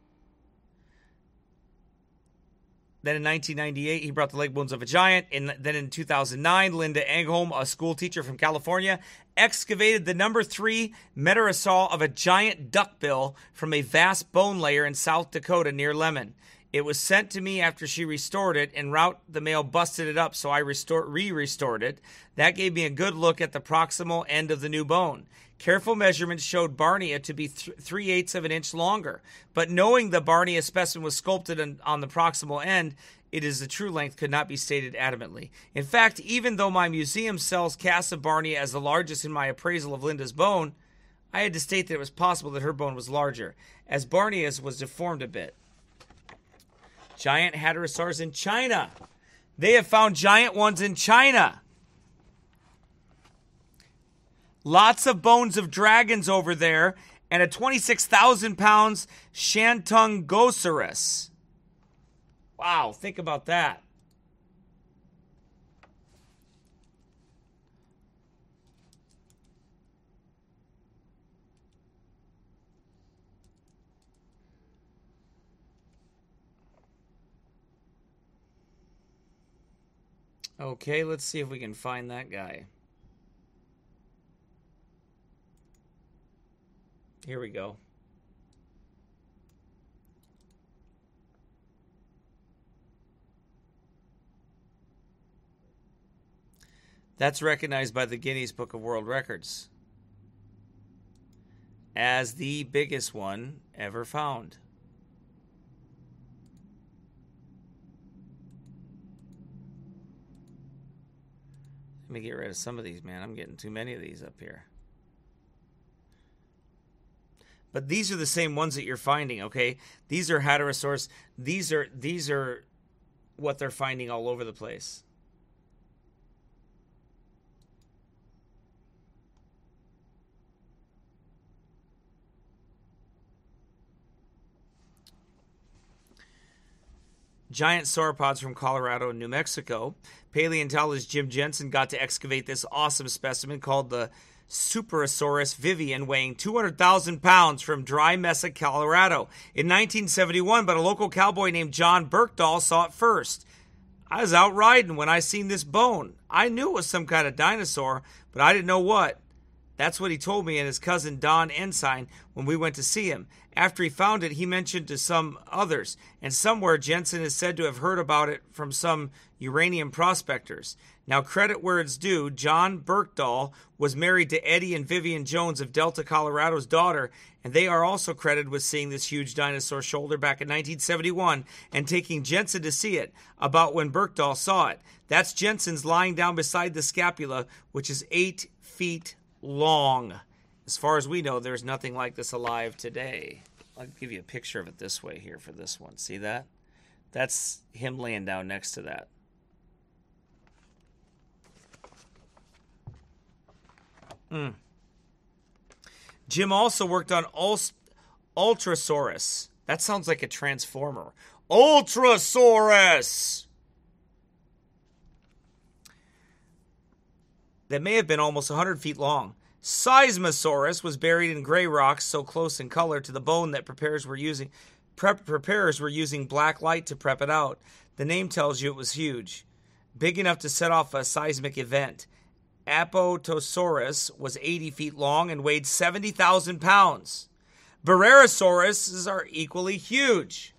B: Then in 1998, he brought the leg bones of a giant. And then in 2009, Linda Engholm, a school teacher from California, excavated the number 3 metatarsal of a giant duckbill from a vast bone layer in South Dakota near Lemon. It was sent to me after she restored it. En route, the mail busted it up, so I re-restored it. That gave me a good look at the proximal end of the new bone. Careful measurements showed Barnia to be 3/8 of an inch longer. But knowing the Barnia specimen was sculpted on the proximal end, it is the true length could not be stated adamantly. In fact, even though my museum sells casts of Barnia as the largest in my appraisal of Linda's bone, I had to state that it was possible that her bone was larger, as Barnia's was deformed a bit. Giant hadrosaurs in China. They have found giant ones in China. Lots of bones of dragons over there, and a 26,000 pounds Shantungosaurus. Wow, think about that. Okay, let's see if we can find that guy. Here we go. That's recognized by the Guinness Book of World Records as the biggest one ever found. Let me get rid of some of these, man. I'm getting too many of these up here. But these are the same ones that you're finding, okay? These are Hadrosaurus. These are what they're finding all over the place. Giant sauropods from Colorado and New Mexico. Paleontologist Jim Jensen got to excavate this awesome specimen called the Superosaurus vivian, weighing 200,000 pounds from Dry Mesa, Colorado in 1971, but a local cowboy named John Berkdahl saw it first. I was out riding when I seen this bone. I knew it was some kind of dinosaur, but I didn't know what. That's what he told me and his cousin Don Ensign when we went to see him. After he found it, he mentioned to some others, and somewhere Jensen is said to have heard about it from some uranium prospectors. Now, credit where it's due, John Berkdahl was married to Eddie and Vivian Jones of Delta, Colorado's daughter, and they are also credited with seeing this huge dinosaur shoulder back in 1971 and taking Jensen to see it, about when Berkdahl saw it. That's Jensen's lying down beside the scapula, which is 8 feet long. As far as we know, there's nothing like this alive today. I'll give you a picture of it this way here for this one. See that? That's him laying down next to that. Jim also worked on Ultrasaurus. That sounds like a transformer. Ultrasaurus! That may have been almost 100 feet long. Seismosaurus was buried in gray rocks so close in color to the bone that preparers were using black light to prep it out. The name tells you it was huge, big enough to set off a seismic event. Apatosaurus was 80 feet long and weighed 70,000 pounds. Barrerosauruses are equally huge.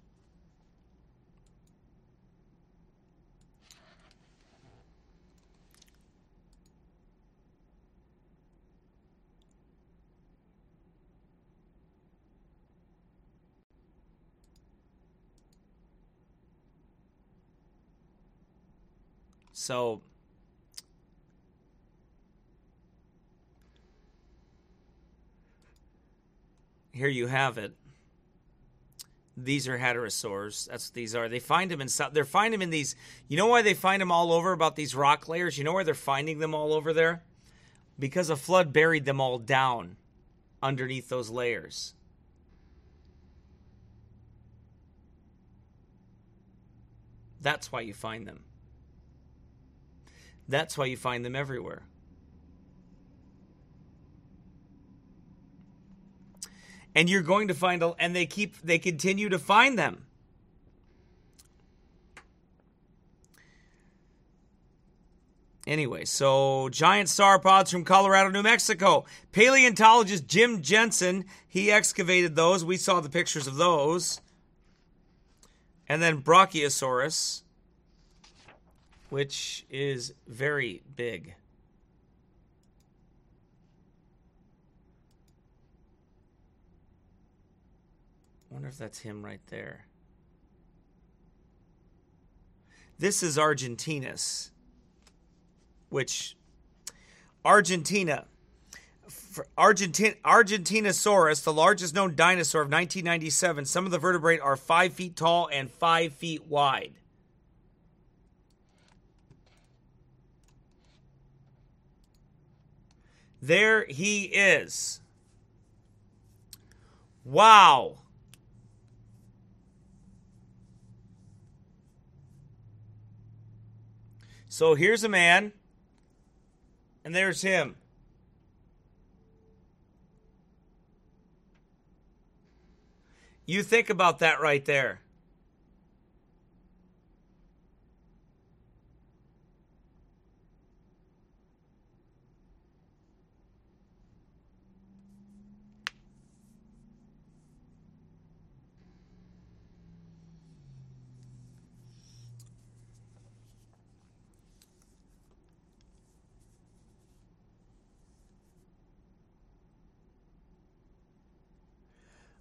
B: So, here you have it. These are hadrosaurs. That's what these are. They find them in. They find them in these. You know why they find them all over about these rock layers? You know why they're finding them all over there? Because a flood buried them all down underneath those layers. That's why you find them. That's why you find them everywhere. And you're going to find, and they continue to find them. Anyway, so giant sauropods from Colorado, New Mexico. Paleontologist Jim Jensen, he excavated those. We saw the pictures of those. And then Brachiosaurus, which is very big. I wonder if that's him right there. This is Argentinus, which Argentinosaurus, the largest known dinosaur of 1997. Some of the vertebrae are 5 feet tall and 5 feet wide. There he is. Wow. So here's a man, and there's him. You think about that right there.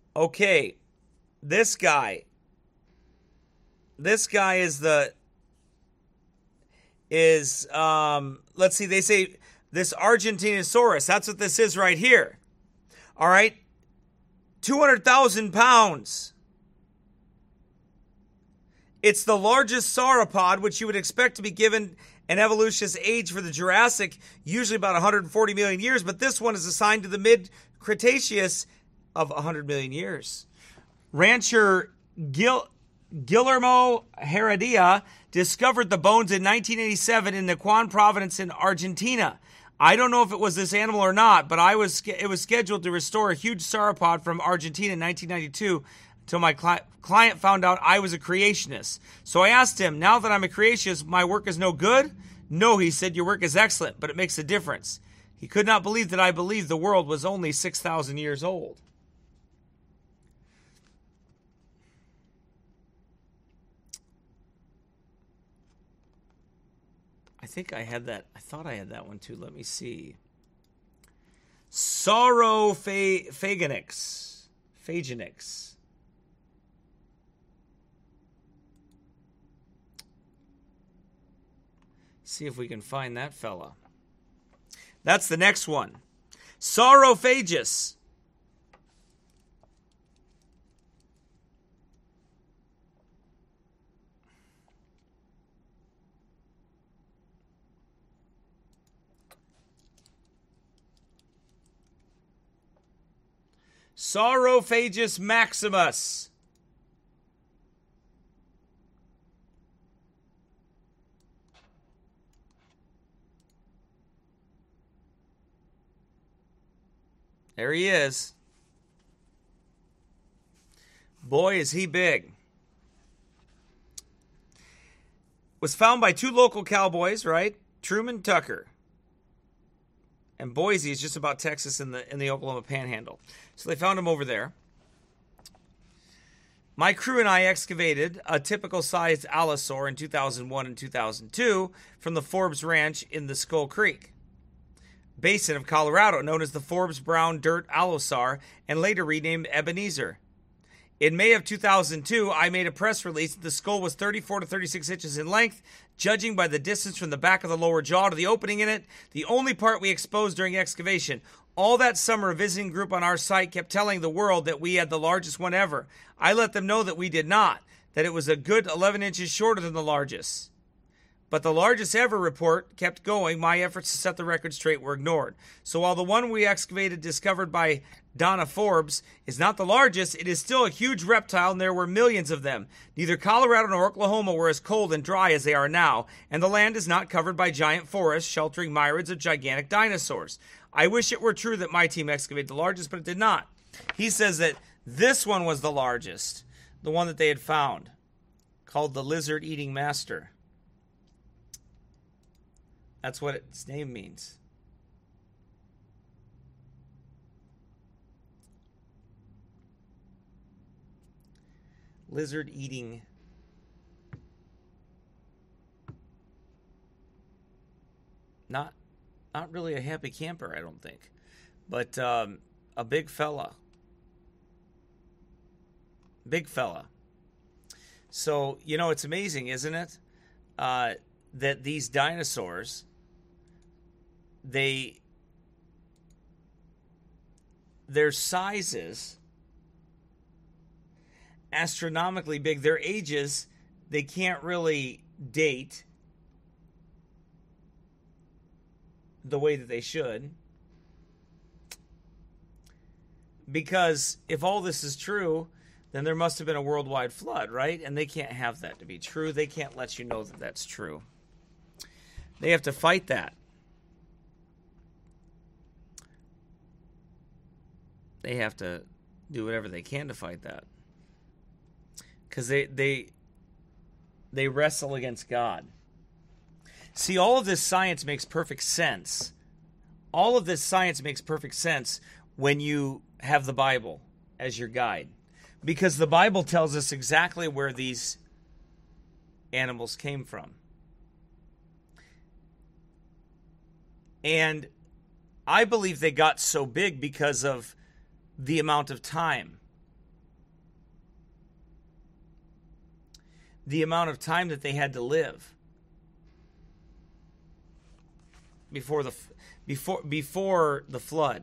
B: Okay, this guy let's see, they say this Argentinosaurus, that's what this is right here. All right, 200,000 pounds. It's the largest sauropod, which you would expect to be given an evolutionist age for the Jurassic, usually about 140 million years, but this one is assigned to the mid-Cretaceous of 100 million years. Rancher Guillermo Heredia discovered the bones in 1987 in Neuquén province in Argentina. I don't know if it was this animal or not, but it was scheduled to restore a huge sauropod from Argentina in 1992 until my client found out I was a creationist. So I asked him, now that I'm a creationist, my work is no good? No, he said, your work is excellent, but it makes a difference. He could not believe that I believed the world was only 6,000 years old. I think I had that. I thought I had that one too. Let me see. Saurophagonix. See if we can find that fella. That's the next one. Saurophagus. Saurophagus maximus. There he is. Boy, is he big. Was found by two local cowboys, right? Truman Tucker. And Boise is just about Texas in the Oklahoma Panhandle. So they found him over there. My crew and I excavated a typical sized allosaur in 2001 and 2002 from the Forbes Ranch in the Skull Creek Basin of Colorado, known as the Forbes Brown Dirt Allosaur, and later renamed Ebenezer. In May of 2002, I made a press release that the skull was 34 to 36 inches in length, judging by the distance from the back of the lower jaw to the opening in it, the only part we exposed during excavation. All that summer, a visiting group on our site kept telling the world that we had the largest one ever. I let them know that we did not, that it was a good 11 inches shorter than the largest. But the largest ever report kept going. My efforts to set the record straight were ignored. So while the one we excavated, discovered by Donna Forbes, is not the largest, it is still a huge reptile, and there were millions of them. Neither Colorado nor Oklahoma were as cold and dry as they are now, and the land is not covered by giant forests sheltering myriads of gigantic dinosaurs. I wish it were true that my team excavated the largest, but it did not. He says that this one was the largest, the one that they had found, called the lizard-eating master. That's what its name means. Lizard eating. Not really a happy camper, I don't think. But a big fella. Big fella. So, it's amazing, isn't it? That these dinosaurs, their sizes, astronomically big. Their ages, they can't really date the way that they should. Because if all this is true, then there must have been a worldwide flood, right? And they can't have that to be true. They can't let you know that that's true. They have to fight that. They have to do whatever they can to fight that. Because they wrestle against God. See, all of this science makes perfect sense. All of this science makes perfect sense when you have the Bible as your guide. Because the Bible tells us exactly where these animals came from. And I believe they got so big because of the amount of time the amount of time that they had to live before the flood.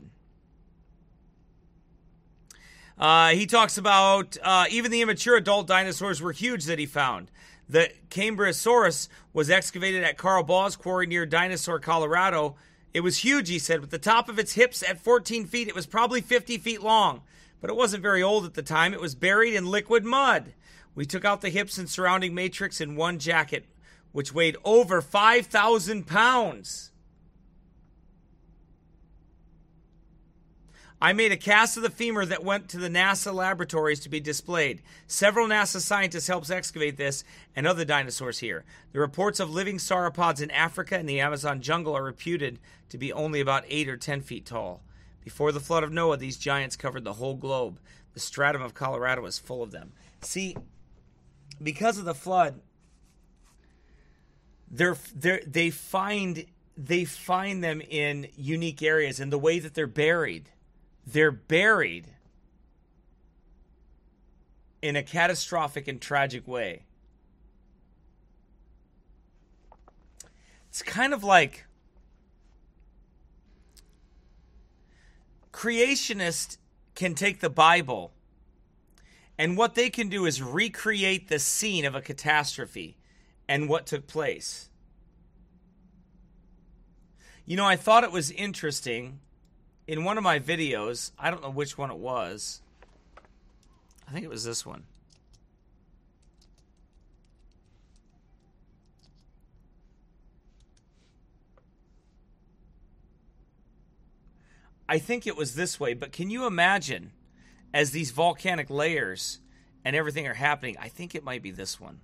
B: He talks about even the immature adult dinosaurs were huge that he found. The Cambrisaurus was excavated at Carl Baugh's quarry near Dinosaur, Colorado. It was huge, he said, with the top of its hips at 14 feet. It was probably 50 feet long, but it wasn't very old at the time. It was buried in liquid mud. We took out the hips and surrounding matrix in one jacket, which weighed over 5,000 pounds. I made a cast of the femur that went to the NASA laboratories to be displayed. Several NASA scientists helped excavate this and other dinosaurs here. The reports of living sauropods in Africa and the Amazon jungle are reputed to be only about 8 or 10 feet tall. Before the flood of Noah, these giants covered the whole globe. The stratum of Colorado is full of them. See, because of the flood, they find them in unique areas, and the way that they're buried in a catastrophic and tragic way. It's kind of like creationists can take the Bible, and what they can do is recreate the scene of a catastrophe and what took place. You know, I thought it was interesting. In one of my videos, I don't know which one it was. I think it was this one. I think it was this way, but can you imagine as these volcanic layers and everything are happening? I think it might be this one.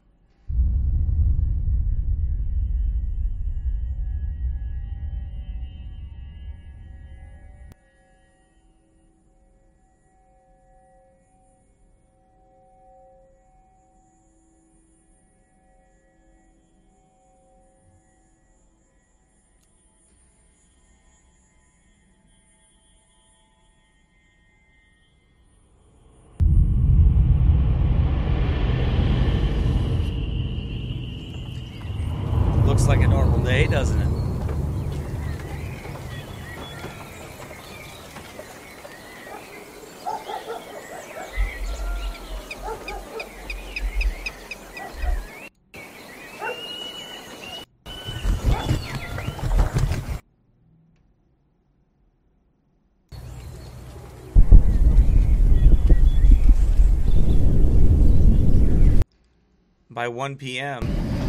B: Looks like a normal day, doesn't it? By 1 p.m.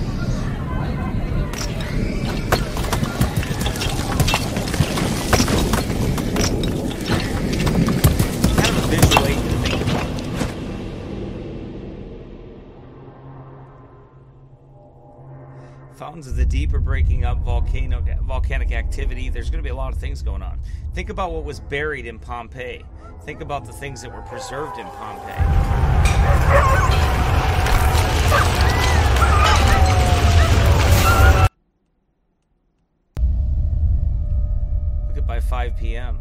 B: Fountains of the deep are breaking up, volcanic activity. There's going to be a lot of things going on. Think about what was buried in Pompeii. Think about the things that were preserved in Pompeii. Look at by 5 p.m.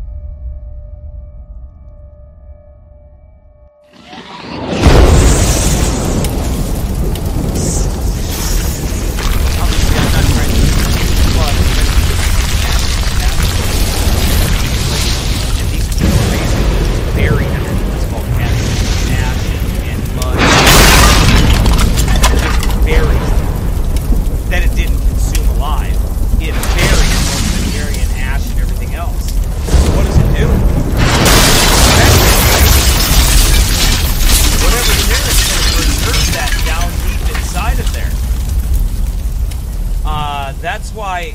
B: That's why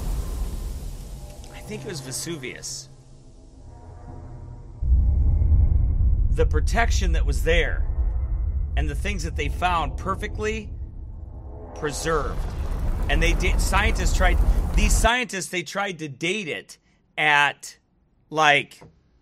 B: I think it was Vesuvius. The protection that was there and the things that they found perfectly preserved. And they did, these scientists tried to date it at like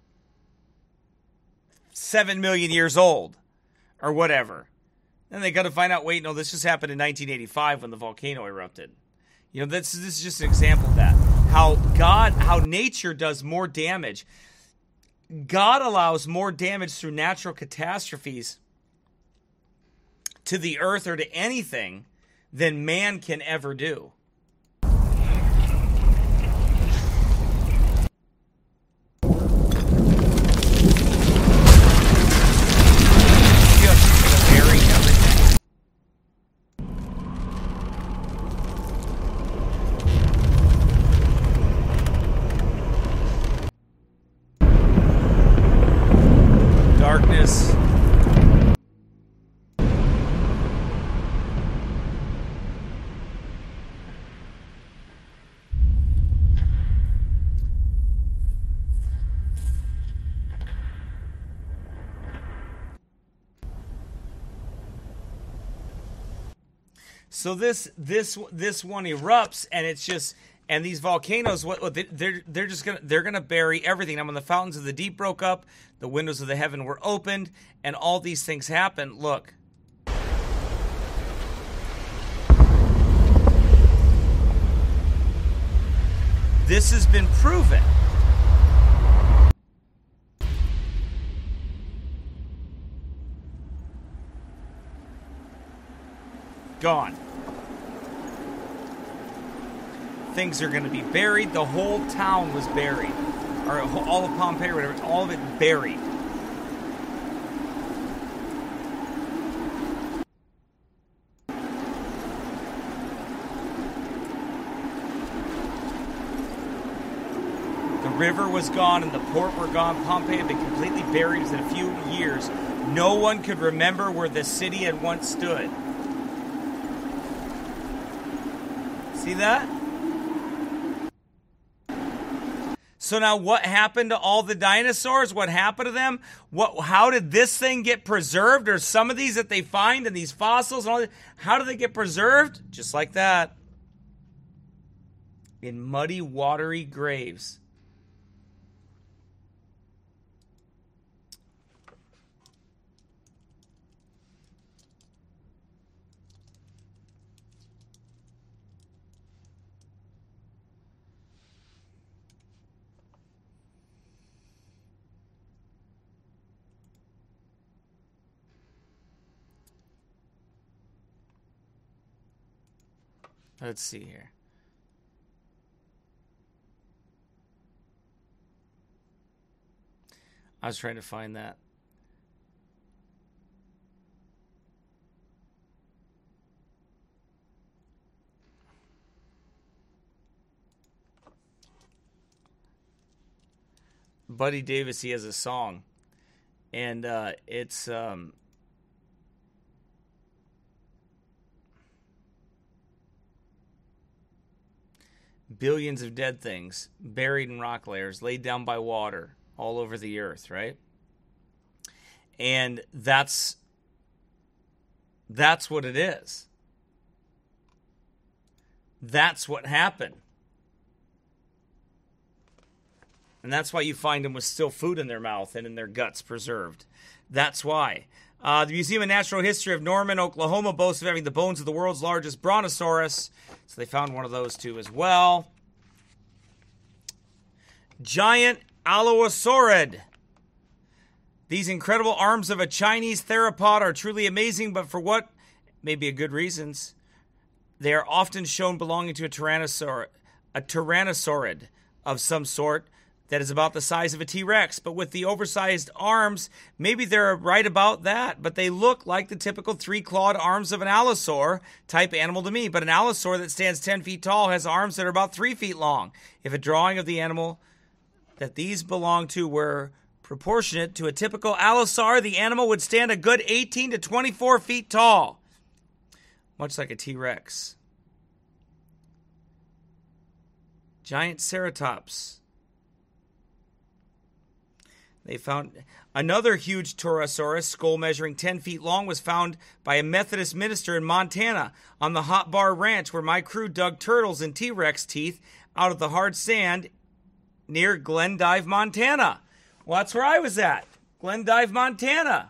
B: 7 million years old or whatever. Then they got to find out, wait, no, this just happened in 1985 when the volcano erupted. You know, this is just an example of that. How nature does more damage. God allows more damage through natural catastrophes to the earth or to anything than man can ever do. Just gonna bury everything. Darkness. So this one erupts, and it's just, and these volcanoes, they're gonna bury everything. Now, when the fountains of the deep broke up, the windows of the heaven were opened, and all these things happened. Look. This has been proven. Gone. Things are going to be buried. The whole town was buried. Or all of Pompeii, whatever. All of it buried. The river was gone and the port were gone. Pompeii had been completely buried within a few years. No one could remember where the city had once stood. See that? So now what happened to all the dinosaurs? What happened to them? How did this thing get preserved? Or some of these that they find in these fossils and all that, how do they get preserved? Just like that. In muddy, watery graves. Let's see here. I was trying to find that. Buddy Davis, he has a song. And it's... billions of dead things buried in rock layers, laid down by water all over the earth, right? And that's what it is. That's what happened. And that's why you find them with still food in their mouth and in their guts preserved. That's why. The Museum of Natural History of Norman, Oklahoma boasts of having the bones of the world's largest brontosaurus. So they found one of those too as well. Giant Allosaurus. These incredible arms of a Chinese theropod are truly amazing, but for what may be a good reasons. They are often shown belonging to a tyrannosaurid of some sort that is about the size of a T-Rex. But with the oversized arms, maybe they're right about that. But they look like the typical three-clawed arms of an allosaur type animal to me. But an allosaur that stands 10 feet tall has arms that are about 3 feet long. If a drawing of the animal that these belong to were proportionate to a typical allosaur, the animal would stand a good 18 to 24 feet tall. Much like a T-Rex. Giant ceratops. They found another huge Torosaurus, skull measuring 10 feet long, was found by a Methodist minister in Montana on the Hot Bar Ranch, where my crew dug turtles and T-Rex teeth out of the hard sand near Glendive, Montana. Well, that's where I was at, Glendive, Montana.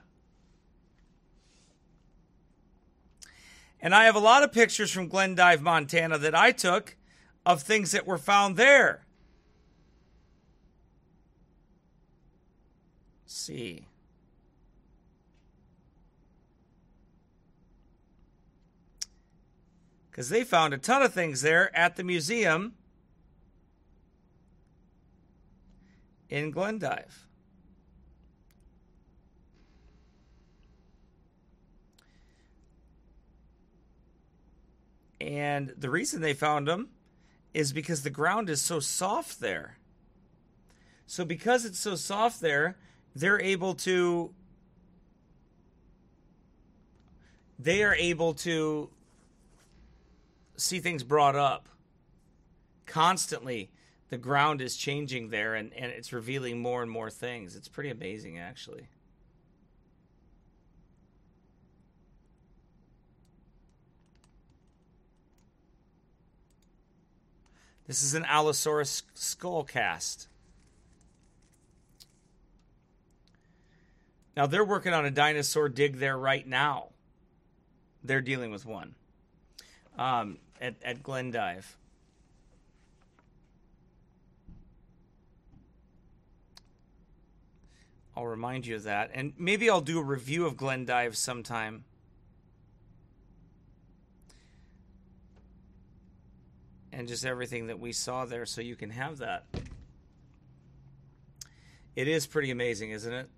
B: And I have a lot of pictures from Glendive, Montana that I took of things that were found there. See. because they found a ton of things there at the museum in Glendive. And the reason they found them is because the ground is so soft there. So because it's so soft there, they are able to see things brought up. Constantly, the ground is changing there, and it's revealing more and more things. It's pretty amazing, actually. This is an Allosaurus skull cast. Now, they're working on a dinosaur dig there right now. They're dealing with one at Glendive. I'll remind you of that. And maybe I'll do a review of Glendive sometime. And just everything that we saw there, so you can have that. It is pretty amazing, isn't it?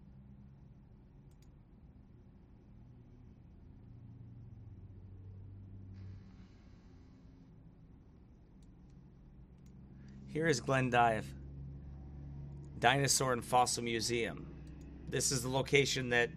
B: Here is Glendive Dinosaur and Fossil Museum. This is the location that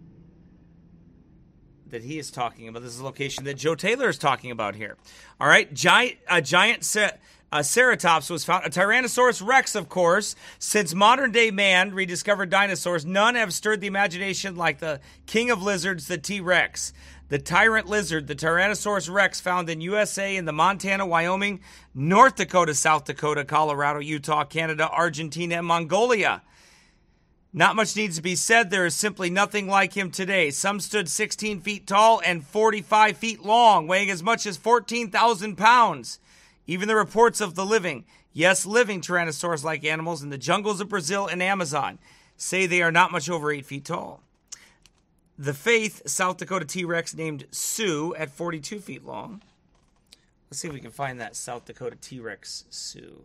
B: he is talking about. This is the location that Joe Taylor is talking about here. All right, giant ceratops was found. A Tyrannosaurus rex, of course. Since modern-day man rediscovered dinosaurs, none have stirred the imagination like the king of lizards, the T-Rex. The tyrant lizard, the Tyrannosaurus rex, found in USA in the Montana, Wyoming, North Dakota, South Dakota, Colorado, Utah, Canada, Argentina, and Mongolia. Not much needs to be said. There is simply nothing like him today. Some stood 16 feet tall and 45 feet long, weighing as much as 14,000 pounds. Even the reports of the living Tyrannosaurus-like animals in the jungles of Brazil and Amazon say they are not much over 8 feet tall. The Faith South Dakota T-Rex named Sue at 42 feet long. Let's see if we can find that South Dakota T-Rex Sue.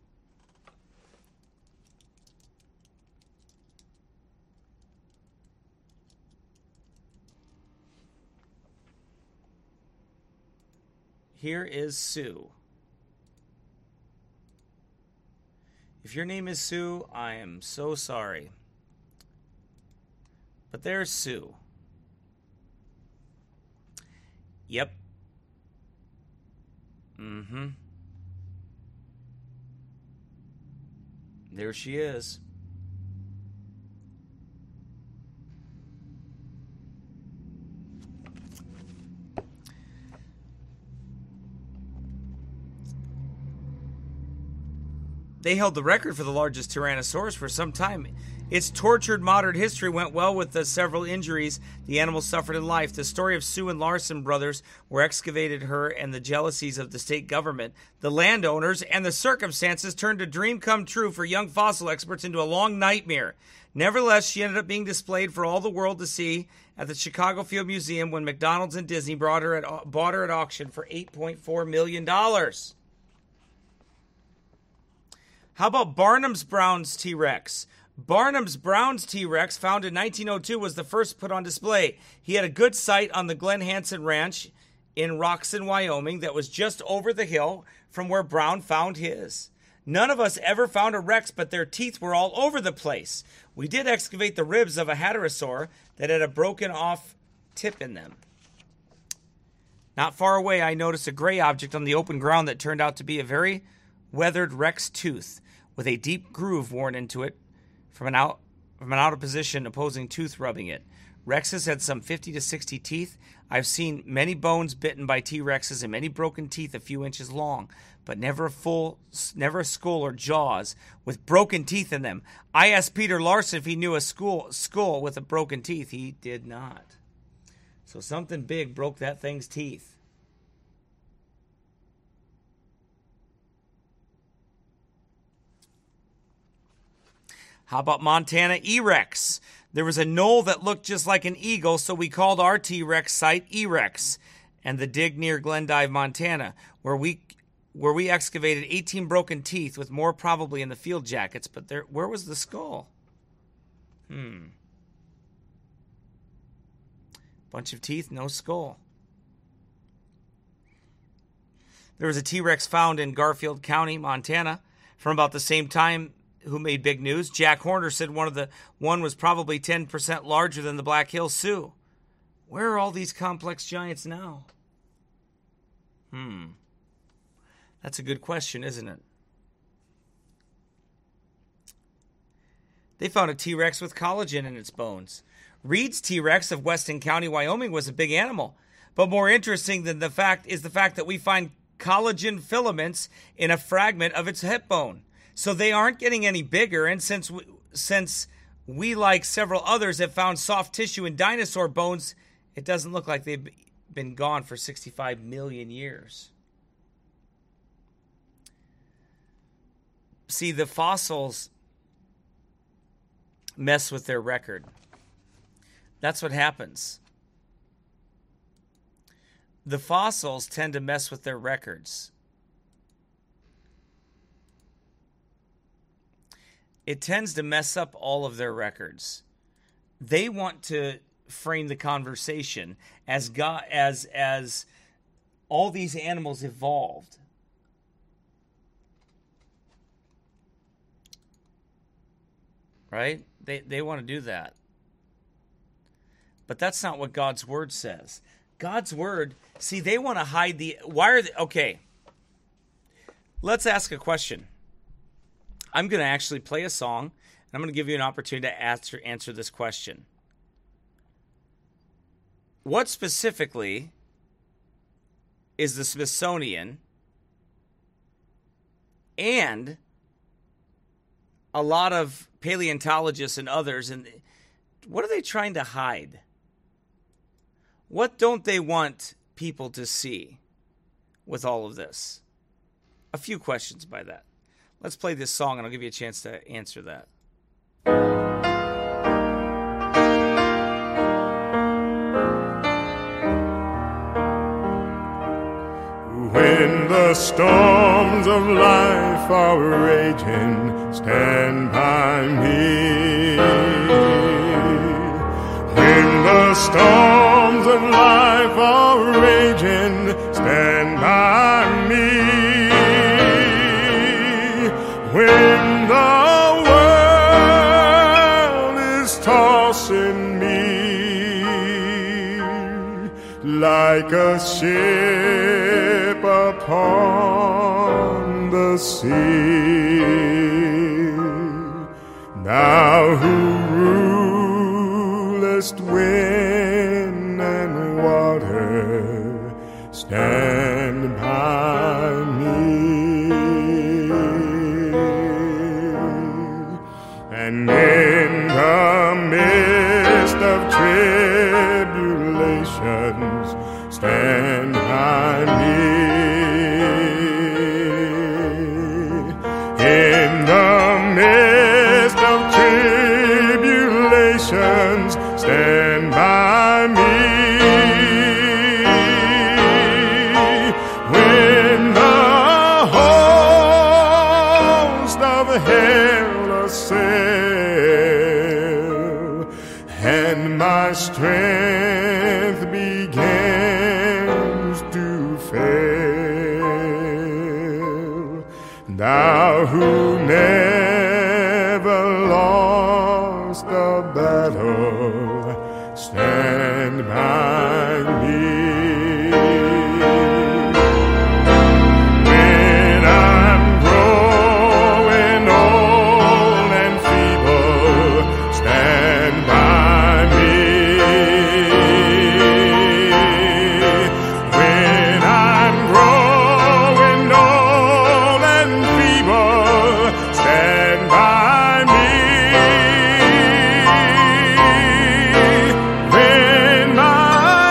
B: Here is Sue. If your name is Sue, I am so sorry. But there's Sue. Yep. There she is. They held the record for the largest Tyrannosaurus for some time. Its tortured modern history went well with the several injuries the animal suffered in life. The story of Sue and Larson brothers were excavated her and the jealousies of the state government, the landowners, and the circumstances turned a dream come true for young fossil experts into a long nightmare. Nevertheless, she ended up being displayed for all the world to see at the Chicago Field Museum when McDonald's and Disney bought her at auction for $8.4 million. How about Barnum's Brown's T-Rex? Barnum's Brown's T-Rex, found in 1902, was the first put on display. He had a good site on the Glen Hansen Ranch in Roxon, Wyoming, that was just over the hill from where Brown found his. None of us ever found a Rex, but their teeth were all over the place. We did excavate the ribs of a Hadrosaur that had a broken off tip in them. Not far away, I noticed a gray object on the open ground that turned out to be a very weathered Rex tooth with a deep groove worn into it from an out of position opposing tooth rubbing it. Rexes had some 50 to 60 teeth. I've seen many bones bitten by T-Rexes and many broken teeth a few inches long, but never a skull or jaws with broken teeth in them. I asked Peter Larson if he knew a skull with a broken teeth. He did not. So something big broke that thing's teeth. How about Montana E-Rex? There was a knoll that looked just like an eagle, so we called our T-Rex site E-Rex. and the dig near Glendive, Montana, where we excavated 18 broken teeth, with more probably in the field jackets. But where was the skull? Bunch of teeth, no skull. There was a T-Rex found in Garfield County, Montana, from about the same time, who made big news. Jack Horner said one was probably 10% larger than the Black Hills Sioux. Where are all these complex giants now? That's a good question, isn't it? They found a T-Rex with collagen in its bones. Reed's T-Rex of Weston County, Wyoming, was a big animal. But more interesting than the fact that we find collagen filaments in a fragment of its hip bone. So they aren't getting any bigger, and since we, like several others, have found soft tissue in dinosaur bones, it doesn't look like they've been gone for 65 million years. See, the fossils mess with their record. That's what happens. The fossils tend to mess with their records. It tends to mess up all of their records. They want to frame the conversation as all these animals evolved. Right? They want to do that. But that's not what God's word says. God's word, see, they want to hide okay. Let's ask a question. I'm going to actually play a song, and I'm going to give you an opportunity to answer this question. What specifically is the Smithsonian and a lot of paleontologists and others, and what are they trying to hide? What don't they want people to see with all of this? A few questions by that. Let's play this song, and I'll give you a chance to answer that.
A: When the storms of life are raging, stand by me. When the storms of life are raging, stand by me. When the world is tossing me like a ship upon the sea, thou who rulest wind and water, stand by me. And in the midst of tribulations, stand by me. In the midst of tribulations, stand by me. When the host of hell assail, and my strength begins to fail, thou who never lost a battle, stand by me. When I'm growing old and feeble, stand by me. When I'm growing old and feeble, stand by me. When my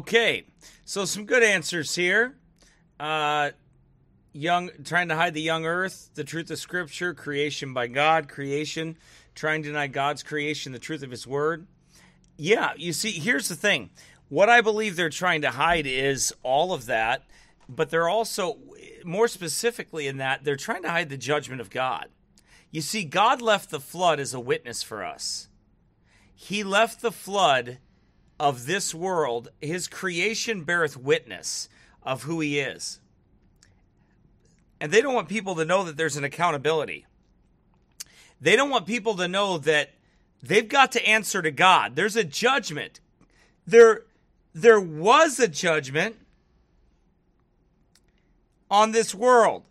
B: Okay, so some good answers here. Trying to hide the young earth, the truth of Scripture, creation by God, creation, trying to deny God's creation, the truth of His Word. Yeah, you see, here's the thing. What I believe they're trying to hide is all of that, but they're also, more specifically in that, they're trying to hide the judgment of God. You see, God left the flood as a witness for us. He left the flood of this world. His creation beareth witness of who He is. And they don't want people to know that there's an accountability. They don't want people to know that they've got to answer to God. There's a judgment. There was a judgment on this world.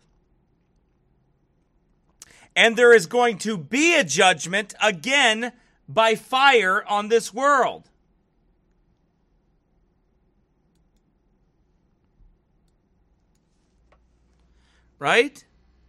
B: And there is going to be a judgment again by fire on this world. Right?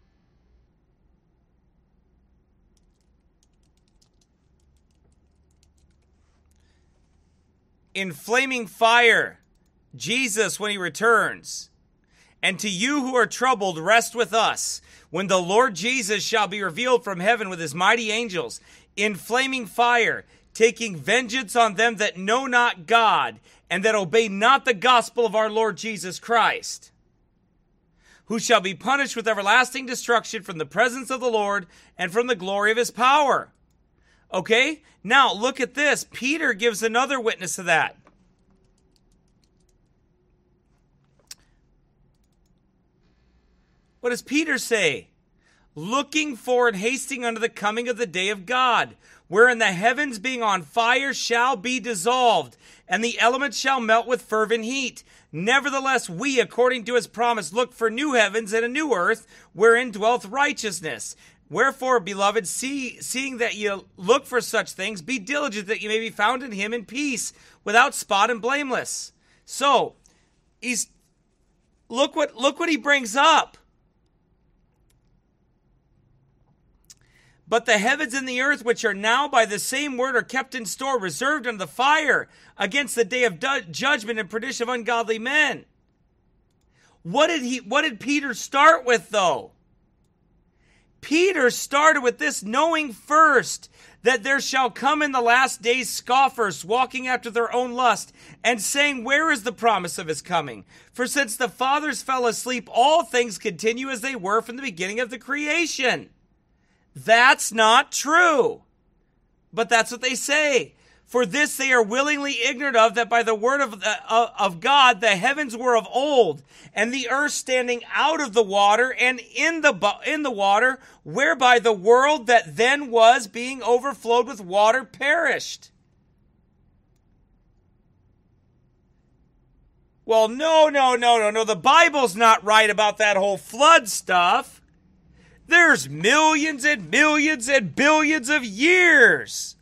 B: In flaming fire, Jesus when He returns. And to you who are troubled, rest with us, when the Lord Jesus shall be revealed from heaven with His mighty angels, in flaming fire, taking vengeance on them that know not God, and that obey not the gospel of our Lord Jesus Christ, who shall be punished with everlasting destruction from the presence of the Lord and from the glory of His power. Okay? Now, look at this. Peter gives another witness to that. What does Peter say? Looking for and hasting unto the coming of the day of God, wherein the heavens being on fire shall be dissolved, and the elements shall melt with fervent heat. Nevertheless, we, according to His promise, look for new heavens and a new earth, wherein dwelleth righteousness. Wherefore, beloved, seeing that you look for such things, be diligent that you may be found in Him in peace, without spot and blameless. So, look what he brings up. But the heavens and the earth, which are now by the same word, are kept in store, reserved unto the fire, against the day of judgment and perdition of ungodly men. What did Peter start with, though? Peter started with this, knowing first that there shall come in the last days scoffers, walking after their own lust, and saying, where is the promise of His coming? For since the fathers fell asleep, all things continue as they were from the beginning of the creation. That's not true. But that's what they say. For this they are willingly ignorant of, that by the word of God the heavens were of old, and the earth standing out of the water and in the water, whereby the world that then was, being overflowed with water, perished. Well, no. The Bible's not right about that whole flood stuff. There's millions and millions and billions of years.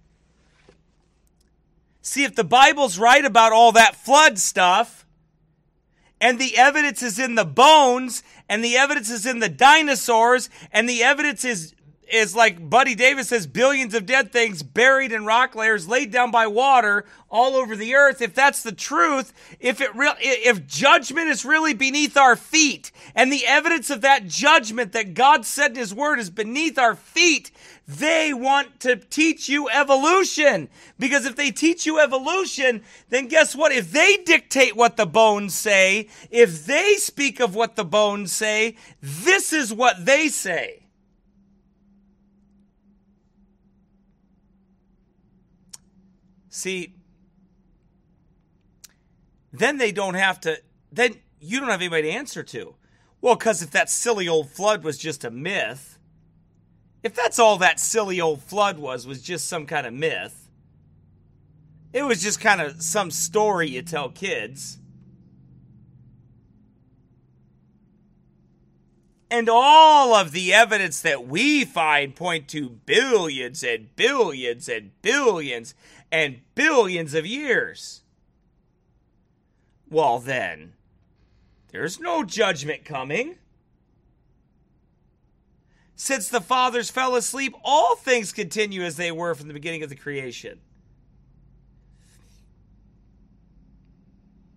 B: See, if the Bible's right about all that flood stuff, and the evidence is in the bones, and the evidence is in the dinosaurs, and the evidence is like Buddy Davis says, billions of dead things buried in rock layers, laid down by water all over the earth. If that's the truth, if judgment is really beneath our feet, and the evidence of that judgment that God said in His Word is beneath our feet, they want to teach you evolution. Because if they teach you evolution, then guess what? If they dictate what the bones say, if they speak of what the bones say, this is what they say. See, then you don't have anybody to answer to. Well, because if that silly old flood was just a myth, if that's all that silly old flood was just some kind of myth, it was just kind of some story you tell kids, and all of the evidence that we find point to billions and billions and billions and billions of years, well then, there's no judgment coming. Since the fathers fell asleep, all things continue as they were from the beginning of the creation.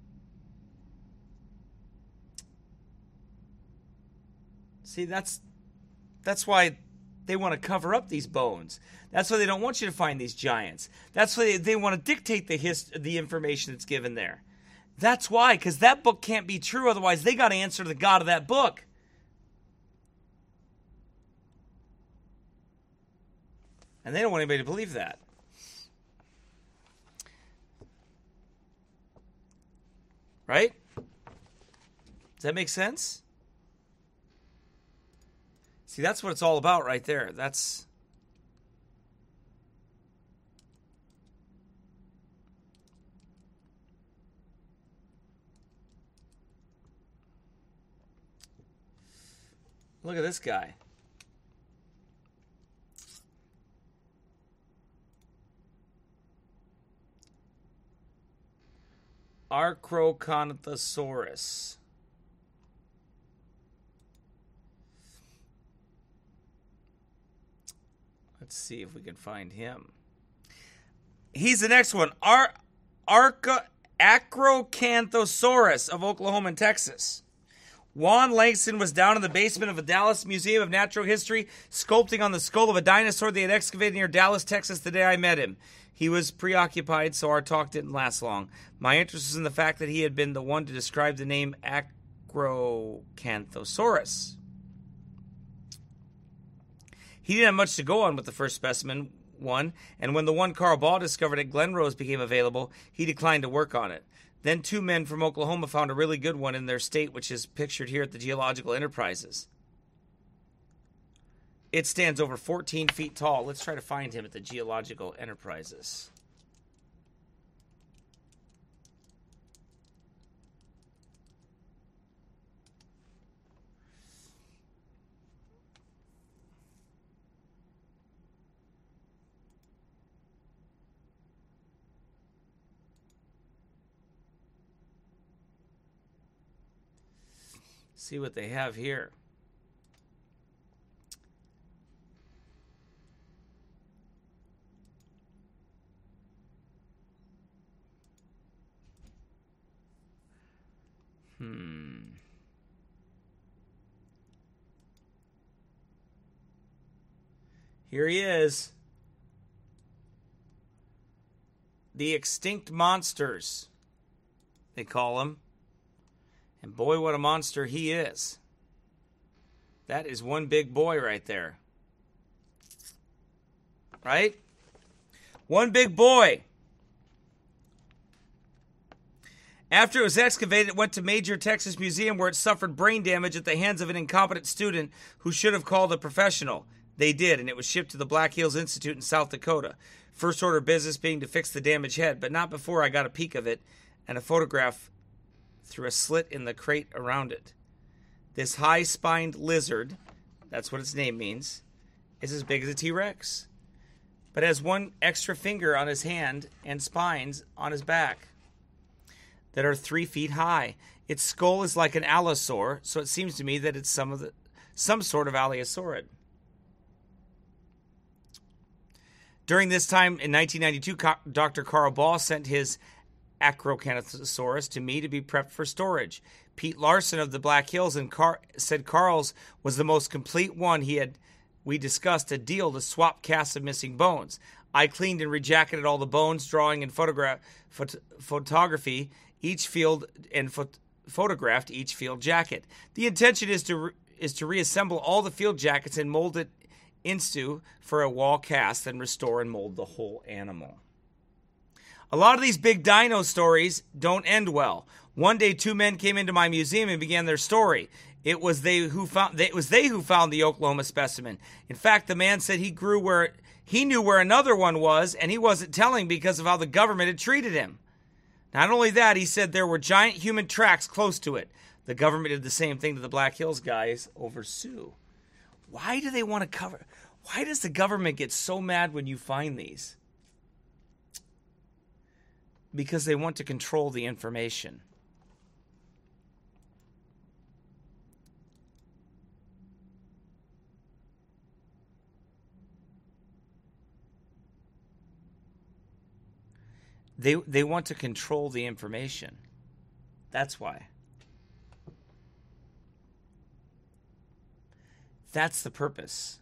B: See, that's why they want to cover up these bones. That's why they don't want you to find these giants. That's why they want to dictate the information that's given there. That's why, because that book can't be true. Otherwise, they got to answer to the God of that book. And they don't want anybody to believe that. Right? Does that make sense? See, that's what it's all about right there. That's... Look at this guy. Acrocanthosaurus. Let's see if we can find him. He's the next one. Acrocanthosaurus of Oklahoma and Texas. Juan Langston was down in the basement of the Dallas Museum of Natural History, sculpting on the skull of a dinosaur they had excavated near Dallas, Texas, the day I met him. He was preoccupied, so our talk didn't last long. My interest was in the fact that he had been the one to describe the name Acrocanthosaurus. He didn't have much to go on with the first specimen one, and when the one Carl Ball discovered at Glen Rose became available, he declined to work on it. Then two men from Oklahoma found a really good one in their state, which is pictured here at the Geological Enterprises. It stands over 14 feet tall. Let's try to find him at the Geological Enterprises. See what they have here. Here he is. The extinct monsters, they call him. And boy, what a monster he is. That is one big boy right there. Right? One big boy. After it was excavated, it went to Major Texas Museum where it suffered brain damage at the hands of an incompetent student who should have called a professional. They did, and it was shipped to the Black Hills Institute in South Dakota. First order of business being to fix the damaged head, but not before I got a peek of it and a photograph through a slit in the crate around it. This high-spined lizard, that's what its name means, is as big as a T-Rex, but has one extra finger on his hand and spines on his back that are 3 feet high. Its skull is like an allosaur, so it seems to me that it's some sort of allosauride. During this time in 1992, Dr. Carl Ball sent his Acrocanthosaurus to me to be prepped for storage. Pete Larson of the Black Hills said Carl's was the most complete one we discussed a deal to swap casts of missing bones. I cleaned and rejacketed all the bones, drawing and photography each field and photographed each field jacket. The intention is to reassemble all the field jackets and mold it into for a wall cast, then restore and mold the whole animal. A lot of these big dino stories don't end well. One day, two men came into my museum and began their story. It was they who found the Oklahoma specimen. In fact, the man said he knew where another one was, and he wasn't telling because of how the government had treated him. Not only that, he said there were giant human tracks close to it. The government did the same thing to the Black Hills guys over Sioux. Why do they want to cover? Why does the government get so mad when you find these? Because they want to control the information. They want to control the information. That's why. That's the purpose.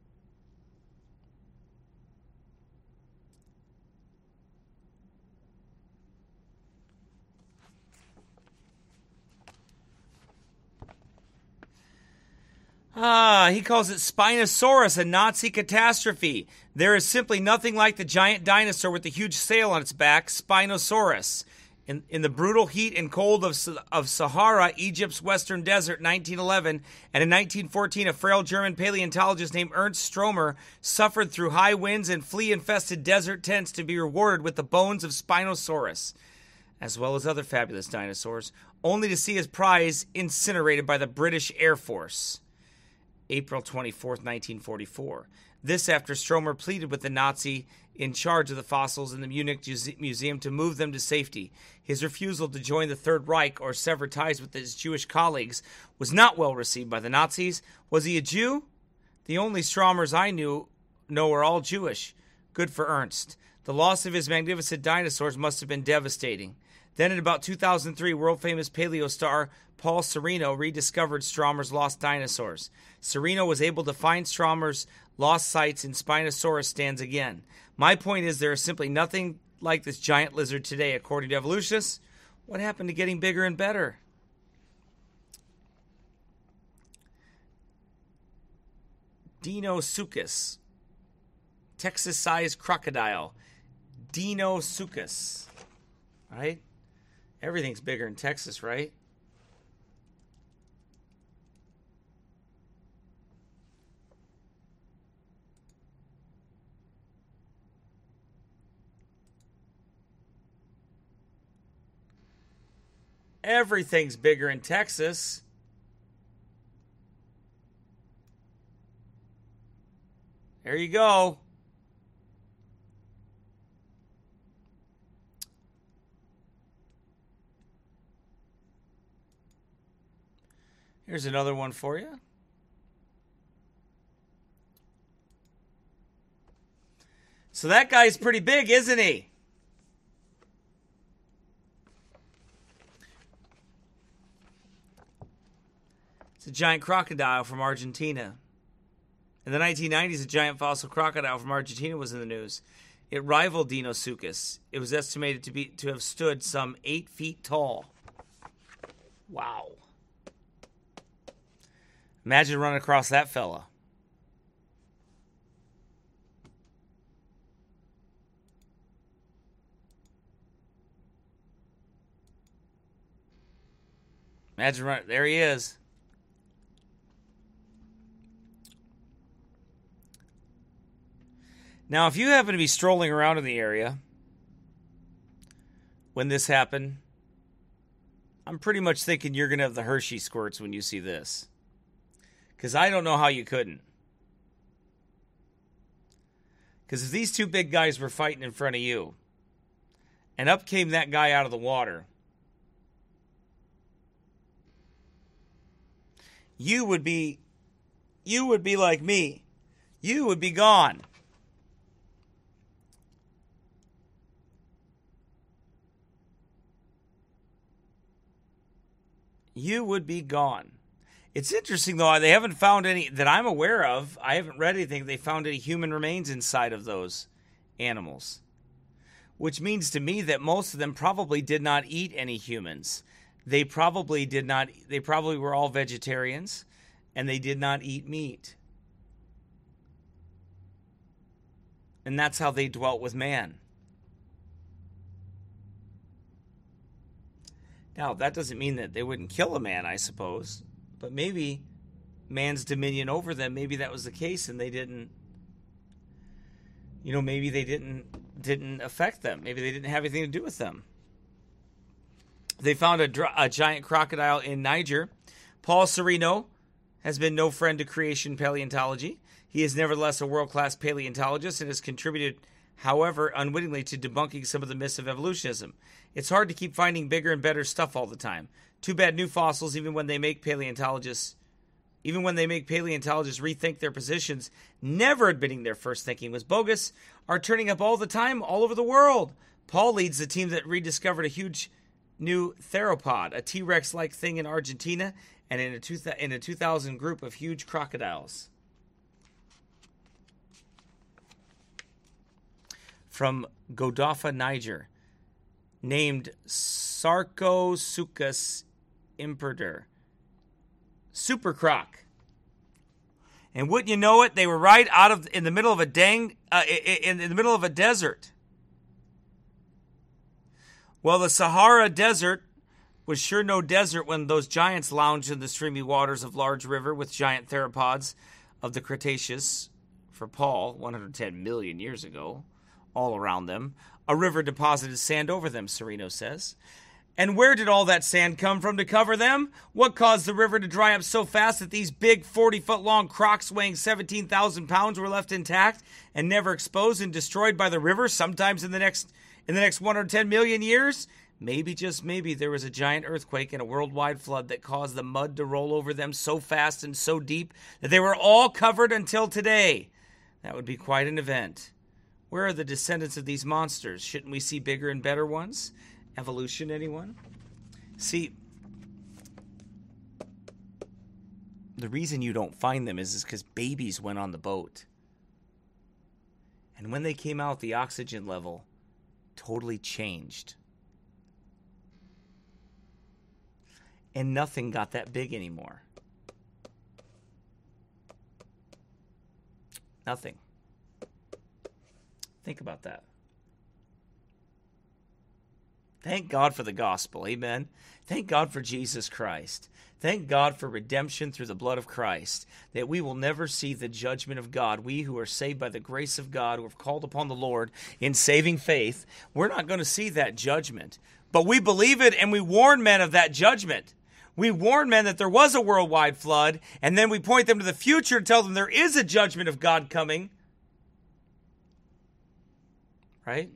B: He calls it Spinosaurus, a Nazi catastrophe. There is simply nothing like the giant dinosaur with the huge sail on its back, Spinosaurus. In the brutal heat and cold of Sahara, Egypt's western desert, 1911, and in 1914, a frail German paleontologist named Ernst Stromer suffered through high winds and flea-infested desert tents to be rewarded with the bones of Spinosaurus, as well as other fabulous dinosaurs, only to see his prize incinerated by the British Air Force. April 24, 1944. This after Stromer pleaded with the Nazi in charge of the fossils in the Munich Museum to move them to safety. His refusal to join the Third Reich or sever ties with his Jewish colleagues was not well received by the Nazis. Was he a Jew? The only Stromers I know are all Jewish. Good for Ernst. The loss of his magnificent dinosaurs must have been devastating. Then in about 2003, world-famous paleo star Paul Sereno rediscovered Stromer's lost dinosaurs. Sereno was able to find Stromer's lost sites in Spinosaurus stands again. My point is there is simply nothing like this giant lizard today, according to evolutionists. What happened to getting bigger and better? Deinosuchus. Texas-sized crocodile. Deinosuchus. Right? Everything's bigger in Texas, right? Everything's bigger in Texas. There you go. Here's another one for you. So that guy's pretty big, isn't he? It's a giant crocodile from Argentina. In the 1990s, a giant fossil crocodile from Argentina was in the news. It rivaled Deinosuchus. It was estimated to have stood some 8 feet tall. Wow. Imagine running across that fella. Imagine running. There he is. Now, if you happen to be strolling around in the area when this happened, I'm pretty much thinking you're going to have the Hershey squirts when you see this. Because I don't know how you couldn't. Because if these two big guys were fighting in front of you, and up came that guy out of the water, you would be like me. You would be gone. You would be gone. It's interesting, though, they haven't found any, that I'm aware of, I haven't read anything, they found any human remains inside of those animals. Which means to me that most of them probably did not eat any humans. They probably were all vegetarians, and they did not eat meat. And that's how they dwelt with man. Now, that doesn't mean that they wouldn't kill a man, I suppose. But maybe man's dominion over them, maybe that was the case and they didn't, maybe they didn't affect them. Maybe they didn't have anything to do with them. They found a giant crocodile in Niger. Paul Sereno has been no friend to creation paleontology. He is nevertheless a world-class paleontologist and has contributed, however, unwittingly to debunking some of the myths of evolutionism. It's hard to keep finding bigger and better stuff all the time. Too bad new fossils, even when they make paleontologists rethink their positions, never admitting their first thinking was bogus, are turning up all the time all over the world. Paul leads the team that rediscovered a huge new theropod, a T-Rex-like thing in Argentina, and in a 2,000 group of huge crocodiles. From Godoffa, Niger, named Sarcosuchus impertor. Super croc. And wouldn't you know it, they were right in the middle of a in the middle of a desert. Well, the Sahara Desert was sure no desert when those giants lounged in the streamy waters of large river with giant theropods of the Cretaceous, for Paul, 110 million years ago, all around them. A river deposited sand over them, Sereno says. And where did all that sand come from to cover them? What caused the river to dry up so fast that these big 40-foot-long crocs weighing 17,000 pounds were left intact and never exposed and destroyed by the river, sometimes in the next 110 million years? Maybe, just maybe, there was a giant earthquake and a worldwide flood that caused the mud to roll over them so fast and so deep that they were all covered until today. That would be quite an event. Where are the descendants of these monsters? Shouldn't we see bigger and better ones? Evolution, anyone? See, the reason you don't find them is because babies went on the boat. And when they came out, the oxygen level totally changed. And nothing got that big anymore. Nothing. Think about that. Thank God for the gospel. Amen. Thank God for Jesus Christ. Thank God for redemption through the blood of Christ, that we will never see the judgment of God. We who are saved by the grace of God, who have called upon the Lord in saving faith, we're not going to see that judgment. But we believe it, and we warn men of that judgment. We warn men that there was a worldwide flood, and then we point them to the future and tell them there is a judgment of God coming. Right?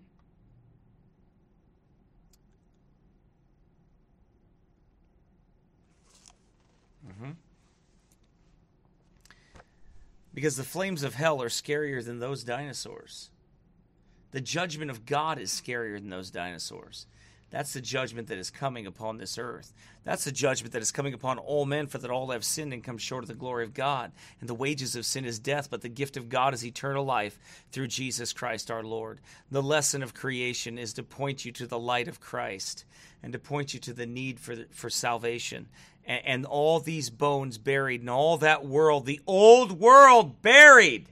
B: Because the flames of hell are scarier than those dinosaurs. The judgment of God is scarier than those dinosaurs. That's the judgment that is coming upon this earth. That's the judgment that is coming upon all men, for that all have sinned and come short of the glory of God. And the wages of sin is death, but the gift of God is eternal life through Jesus Christ our Lord. The lesson of creation is to point you to the light of Christ and to point you to the need for salvation. And all these bones buried and all that world, the old world buried,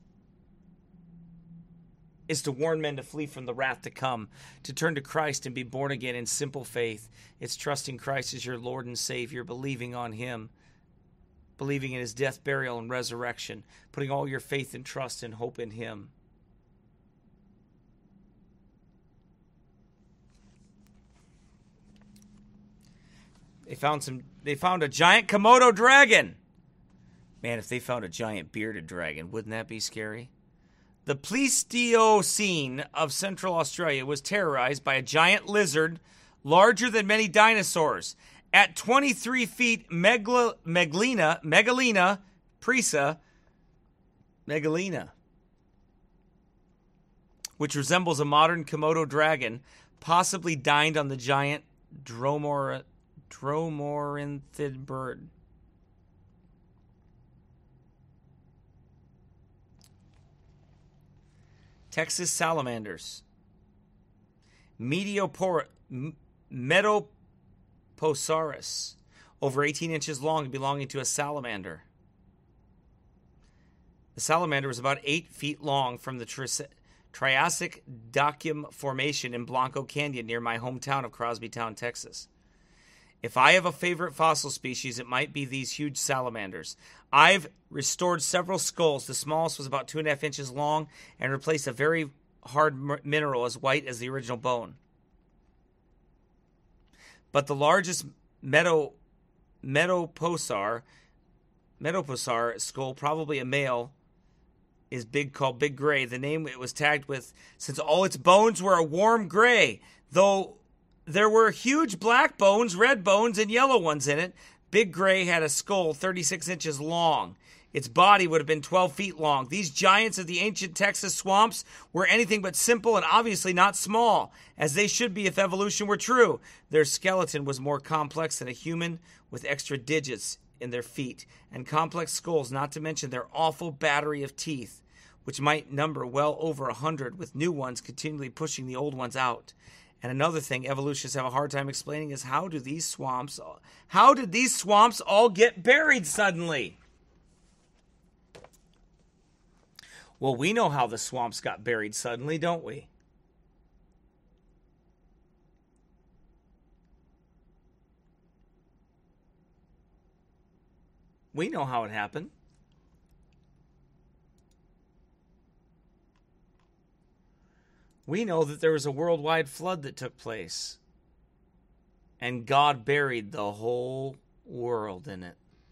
B: is to warn men to flee from the wrath to come, to turn to Christ and be born again in simple faith. It's trusting Christ as your Lord and Savior, believing on Him, believing in His death, burial, and resurrection, putting all your faith and trust and hope in Him. They found a giant Komodo dragon. Man, if they found a giant bearded dragon, wouldn't that be scary? The Pleistocene of Central Australia was terrorized by a giant lizard larger than many dinosaurs. At 23 feet, Megalina presa, Megalina, which resembles a modern Komodo dragon, possibly dined on the giant Dromorinthid bird. Texas salamanders. Metoposaurus, over 18 inches long, belonging to a salamander. The salamander was about 8 feet long from the Triassic Dacium Formation in Blanco Canyon near my hometown of Crosbytown, Texas. If I have a favorite fossil species, it might be these huge salamanders. I've restored several skulls. The smallest was about 2.5 inches long and replaced a very hard mineral as white as the original bone. But the largest Metoposaur skull, probably a male, is called Big Gray. The name it was tagged with, since all its bones were a warm gray, though there were huge black bones, red bones, and yellow ones in it. Big Gray had a skull 36 inches long. Its body would have been 12 feet long. These giants of the ancient Texas swamps were anything but simple and obviously not small, as they should be if evolution were true. Their skeleton was more complex than a human, with extra digits in their feet and complex skulls, not to mention their awful battery of teeth, which might number well over 100, with new ones continually pushing the old ones out. And another thing evolutionists have a hard time explaining is how did these swamps all get buried suddenly? Well, we know how the swamps got buried suddenly, don't we? We know how it happened. We know that there was a worldwide flood that took place, and God buried the whole world in it.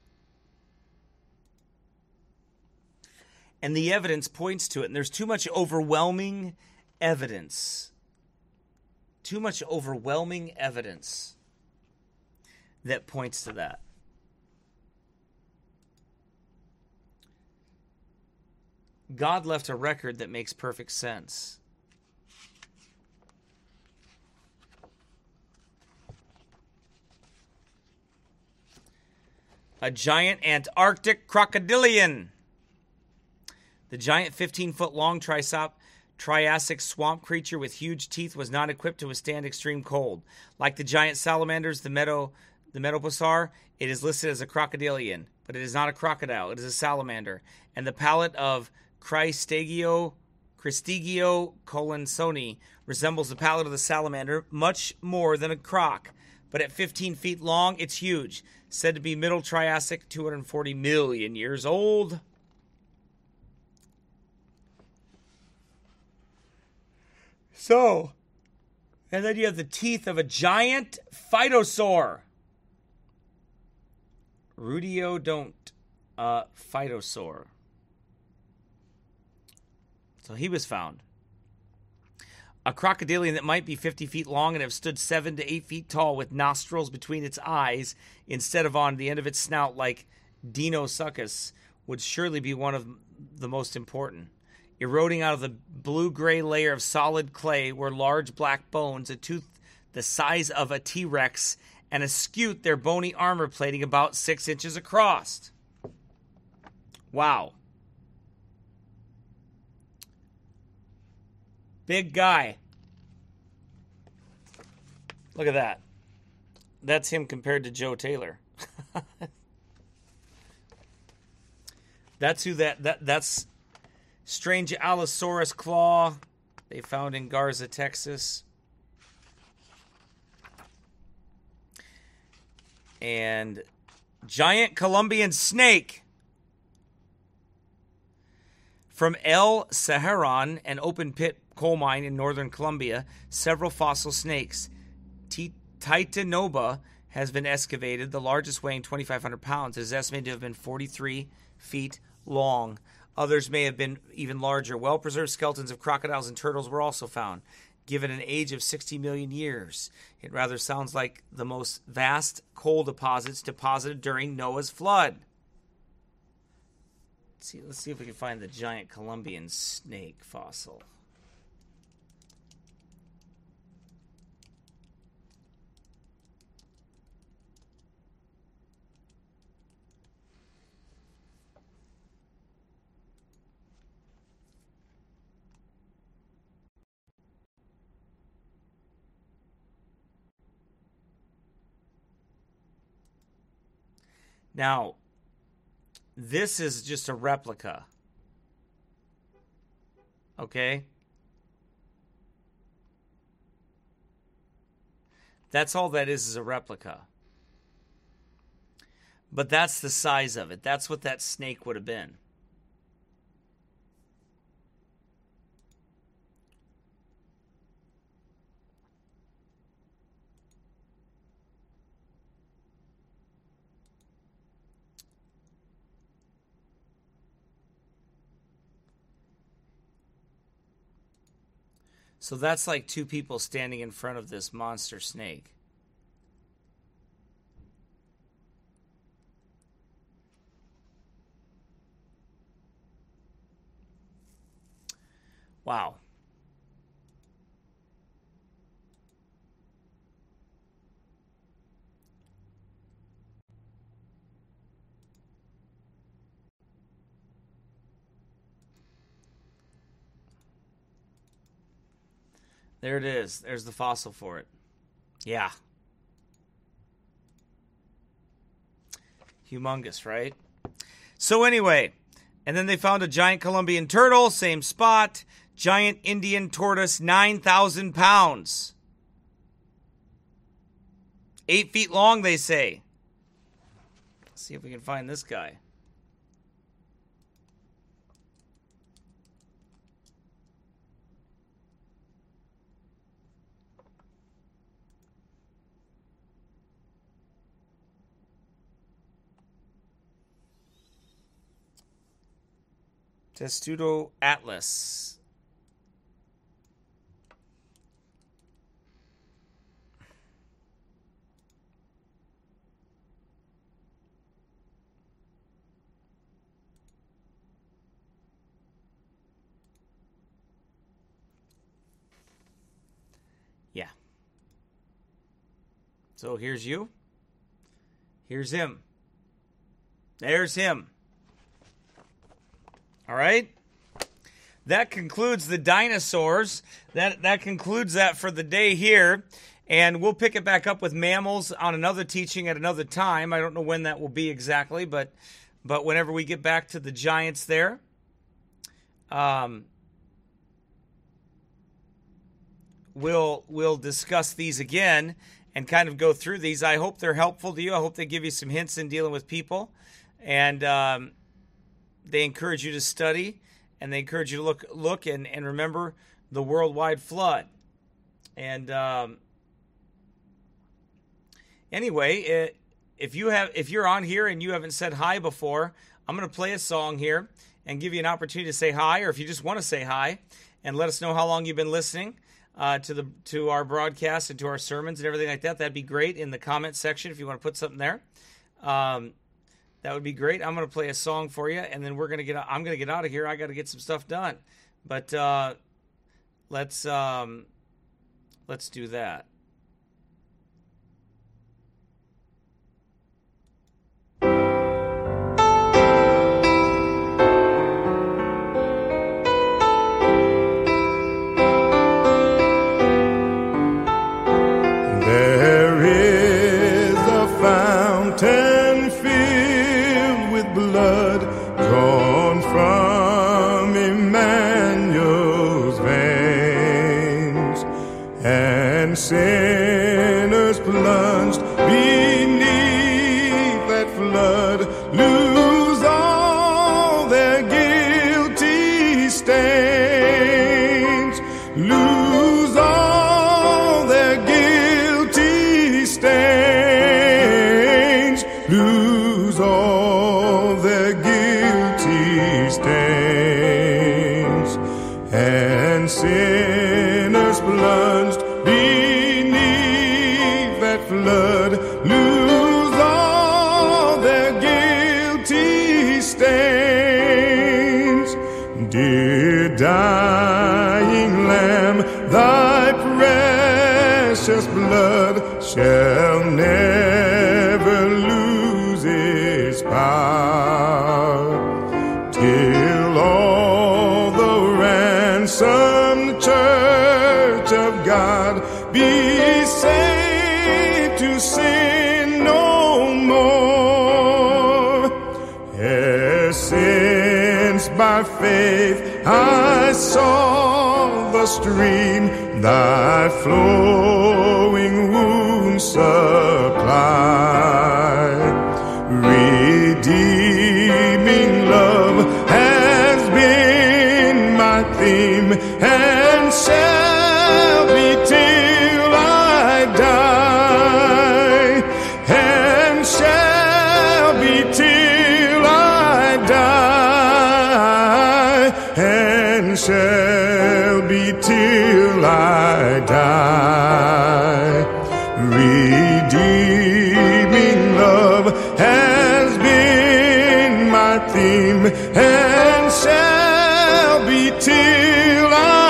B: And the evidence points to it, and there's too much overwhelming evidence. Too much overwhelming evidence that points to that. God left a record that makes perfect sense. A giant Antarctic crocodilian. The giant 15-foot-long Triassic swamp creature with huge teeth was not equipped to withstand extreme cold. Like the giant salamanders, the Metopusar, it is listed as a crocodilian, but it is not a crocodile. It is a salamander. And the palate of Cristigio colansoni resembles the palate of the salamander much more than a croc. But at 15 feet long, it's huge. Said to be Middle Triassic, 240 million years old. So, and then you have the teeth of a giant phytosaur. Rudiodont phytosaur. So he was found. A crocodilian that might be 50 feet long and have stood 7 to 8 feet tall with nostrils between its eyes instead of on the end of its snout like Deinosuchus would surely be one of the most important. Eroding out of the blue-gray layer of solid clay were large black bones, a tooth the size of a T-Rex, and a scute their bony armor plating about 6 inches across. Wow. Big guy. Look at that. That's him compared to Joe Taylor. That's who that's strange Allosaurus claw they found in Garza, Texas. And giant Colombian snake. From El Saharan, an open-pit coal mine in northern Colombia, several fossil snakes. Titanoba has been excavated, the largest weighing 2,500 pounds. It is estimated to have been 43 feet long. Others may have been even larger. Well-preserved skeletons of crocodiles and turtles were also found. Given an age of 60 million years, it rather sounds like the most vast coal deposits deposited during Noah's flood. Let's see if we can find the giant Colombian snake fossil. Now, this is just a replica. Okay? That's all that is a replica. But that's the size of it. That's what that snake would have been. So that's like two people standing in front of this monster snake. Wow. There it is. There's the fossil for it. Yeah. Humongous, right? So anyway, and then they found a giant Columbian turtle, same spot. Giant Indian tortoise, 9,000 pounds. 8 feet long, they say. Let's see if we can find this guy. Testudo Atlas. Yeah. So here's you. Here's him. There's him. All right? That concludes the dinosaurs. That concludes that for the day here. And we'll pick it back up with mammals on another teaching at another time. I don't know when that will be exactly, but whenever we get back to the giants there. We'll discuss these again and kind of go through these. I hope they're helpful to you. I hope they give you some hints in dealing with people. And they encourage you to study, and they encourage you to look and remember the worldwide flood. And anyway, if you're on here and you haven't said hi before, I'm going to play a song here and give you an opportunity to say hi, or if you just want to say hi and let us know how long you've been listening to our broadcast and to our sermons and everything like that. That'd be great in the comment section if you want to put something there. That would be great. I'm going to play a song for you, and then I'm going to get out of here. I got to get some stuff done. But let's do that.
A: There is a fountain filled with blood drawn from Emmanuel's veins, and sinners plunged beneath that flood lose all their guilty stains, lose all their guilty stains, lose all their guilty stains, and sinners plunged beneath that flood lose all their guilty stains. Dear dying Lamb, thy precious blood shall never lose its power, till all the ransomed church of God be saved to sin no more. Ere since by faith I saw the stream thy flowing wounds supply, redeeming love has been my theme, and shall be till I die, and shall be till I die, and shall be till I die. Redeeming love has been my theme, and shall be till I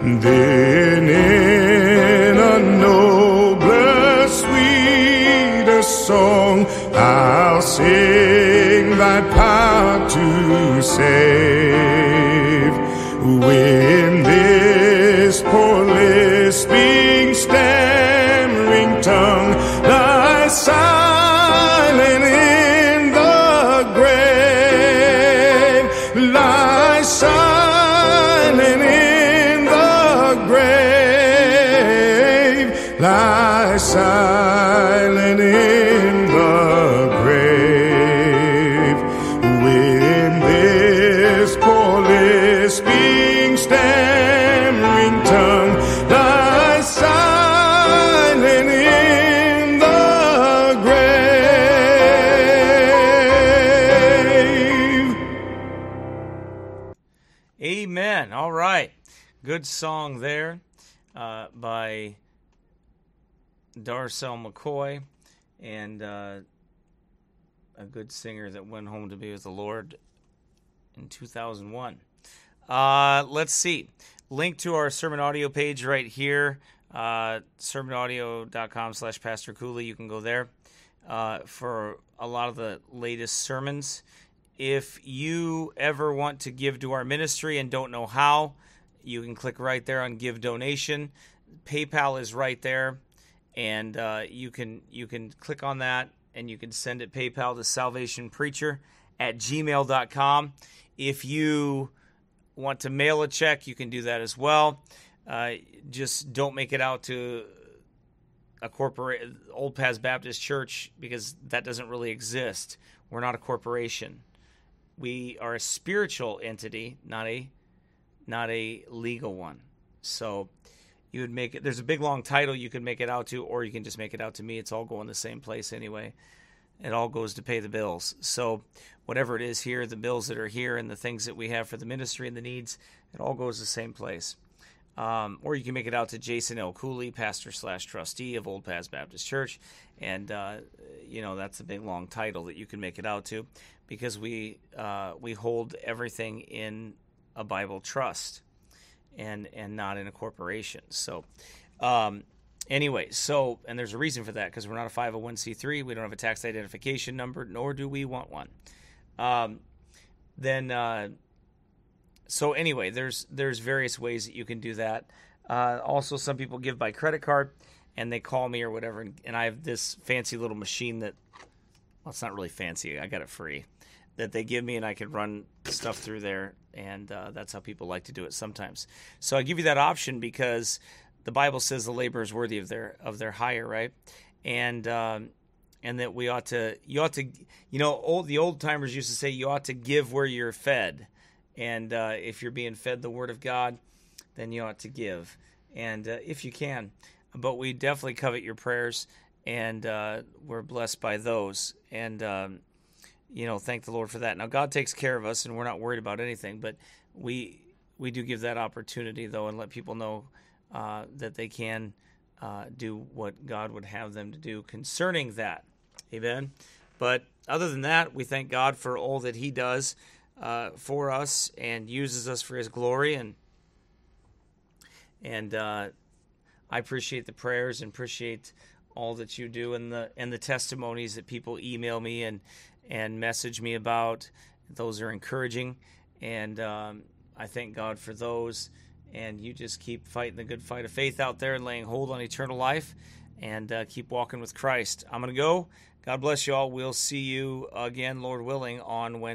A: Then in a nobler, sweeter song, I'll sing thy power to save. When this poor lisping, stammering tongue lies silent in the grave, lies silent in the grave, lies silent in the grave. When this poor lisping, stammering tongue lies silent in the grave.
B: Amen. All right. Good song there by Darcel McCoy, and a good singer that went home to be with the Lord in 2001. Let's see. Link to our sermon audio page right here, sermonaudio.com/Pastor Cooley. You can go there for a lot of the latest sermons. If you ever want to give to our ministry and don't know how, you can click right there on Give Donation. PayPal is right there, and you can click on that, and you can send it PayPal to salvationpreacher@gmail.com. If you want to mail a check, you can do that as well. Just don't make it out to a corporate Old Paths Baptist Church, because that doesn't really exist. We're not a corporation. We are a spiritual entity, not a legal one. So you would make it. There's a big long title you can make it out to, or you can just make it out to me. It's all going the same place anyway. It all goes to pay the bills. So whatever it is here, the bills that are here and the things that we have for the ministry and the needs, it all goes the same place. Or you can make it out to Jason L. Cooley, pastor/trustee of Old Paths Baptist Church. And, that's a big long title that you can make it out to, because we hold everything in a Bible trust and not in a corporation. So anyway, and there's a reason for that, because we're not a 501c3. We don't have a tax identification number, nor do we want one. So anyway, there's various ways that you can do that. Also, some people give by credit card, and they call me or whatever, and I have this fancy little machine that, well, it's not really fancy. I got it free, that they give me, and I can run stuff through there, and that's how people like to do it sometimes. So I give you that option because the Bible says the laborer is worthy of their hire, right? And that the old timers used to say you ought to give where you're fed. And if you're being fed the Word of God, then you ought to give, and if you can. But we definitely covet your prayers, and we're blessed by those. And, thank the Lord for that. Now, God takes care of us, and we're not worried about anything. But we do give that opportunity, though, and let people know that they can do what God would have them to do concerning that. Amen? But other than that, we thank God for all that He does for us and uses us for His glory, and I appreciate the prayers and appreciate all that you do, and the testimonies that people email me and message me about. Those are encouraging, and I thank God for those. And you just keep fighting the good fight of faith out there and laying hold on eternal life, and keep walking with Christ. I'm going to go. God bless you all. We'll see you again, Lord willing, on Wednesday.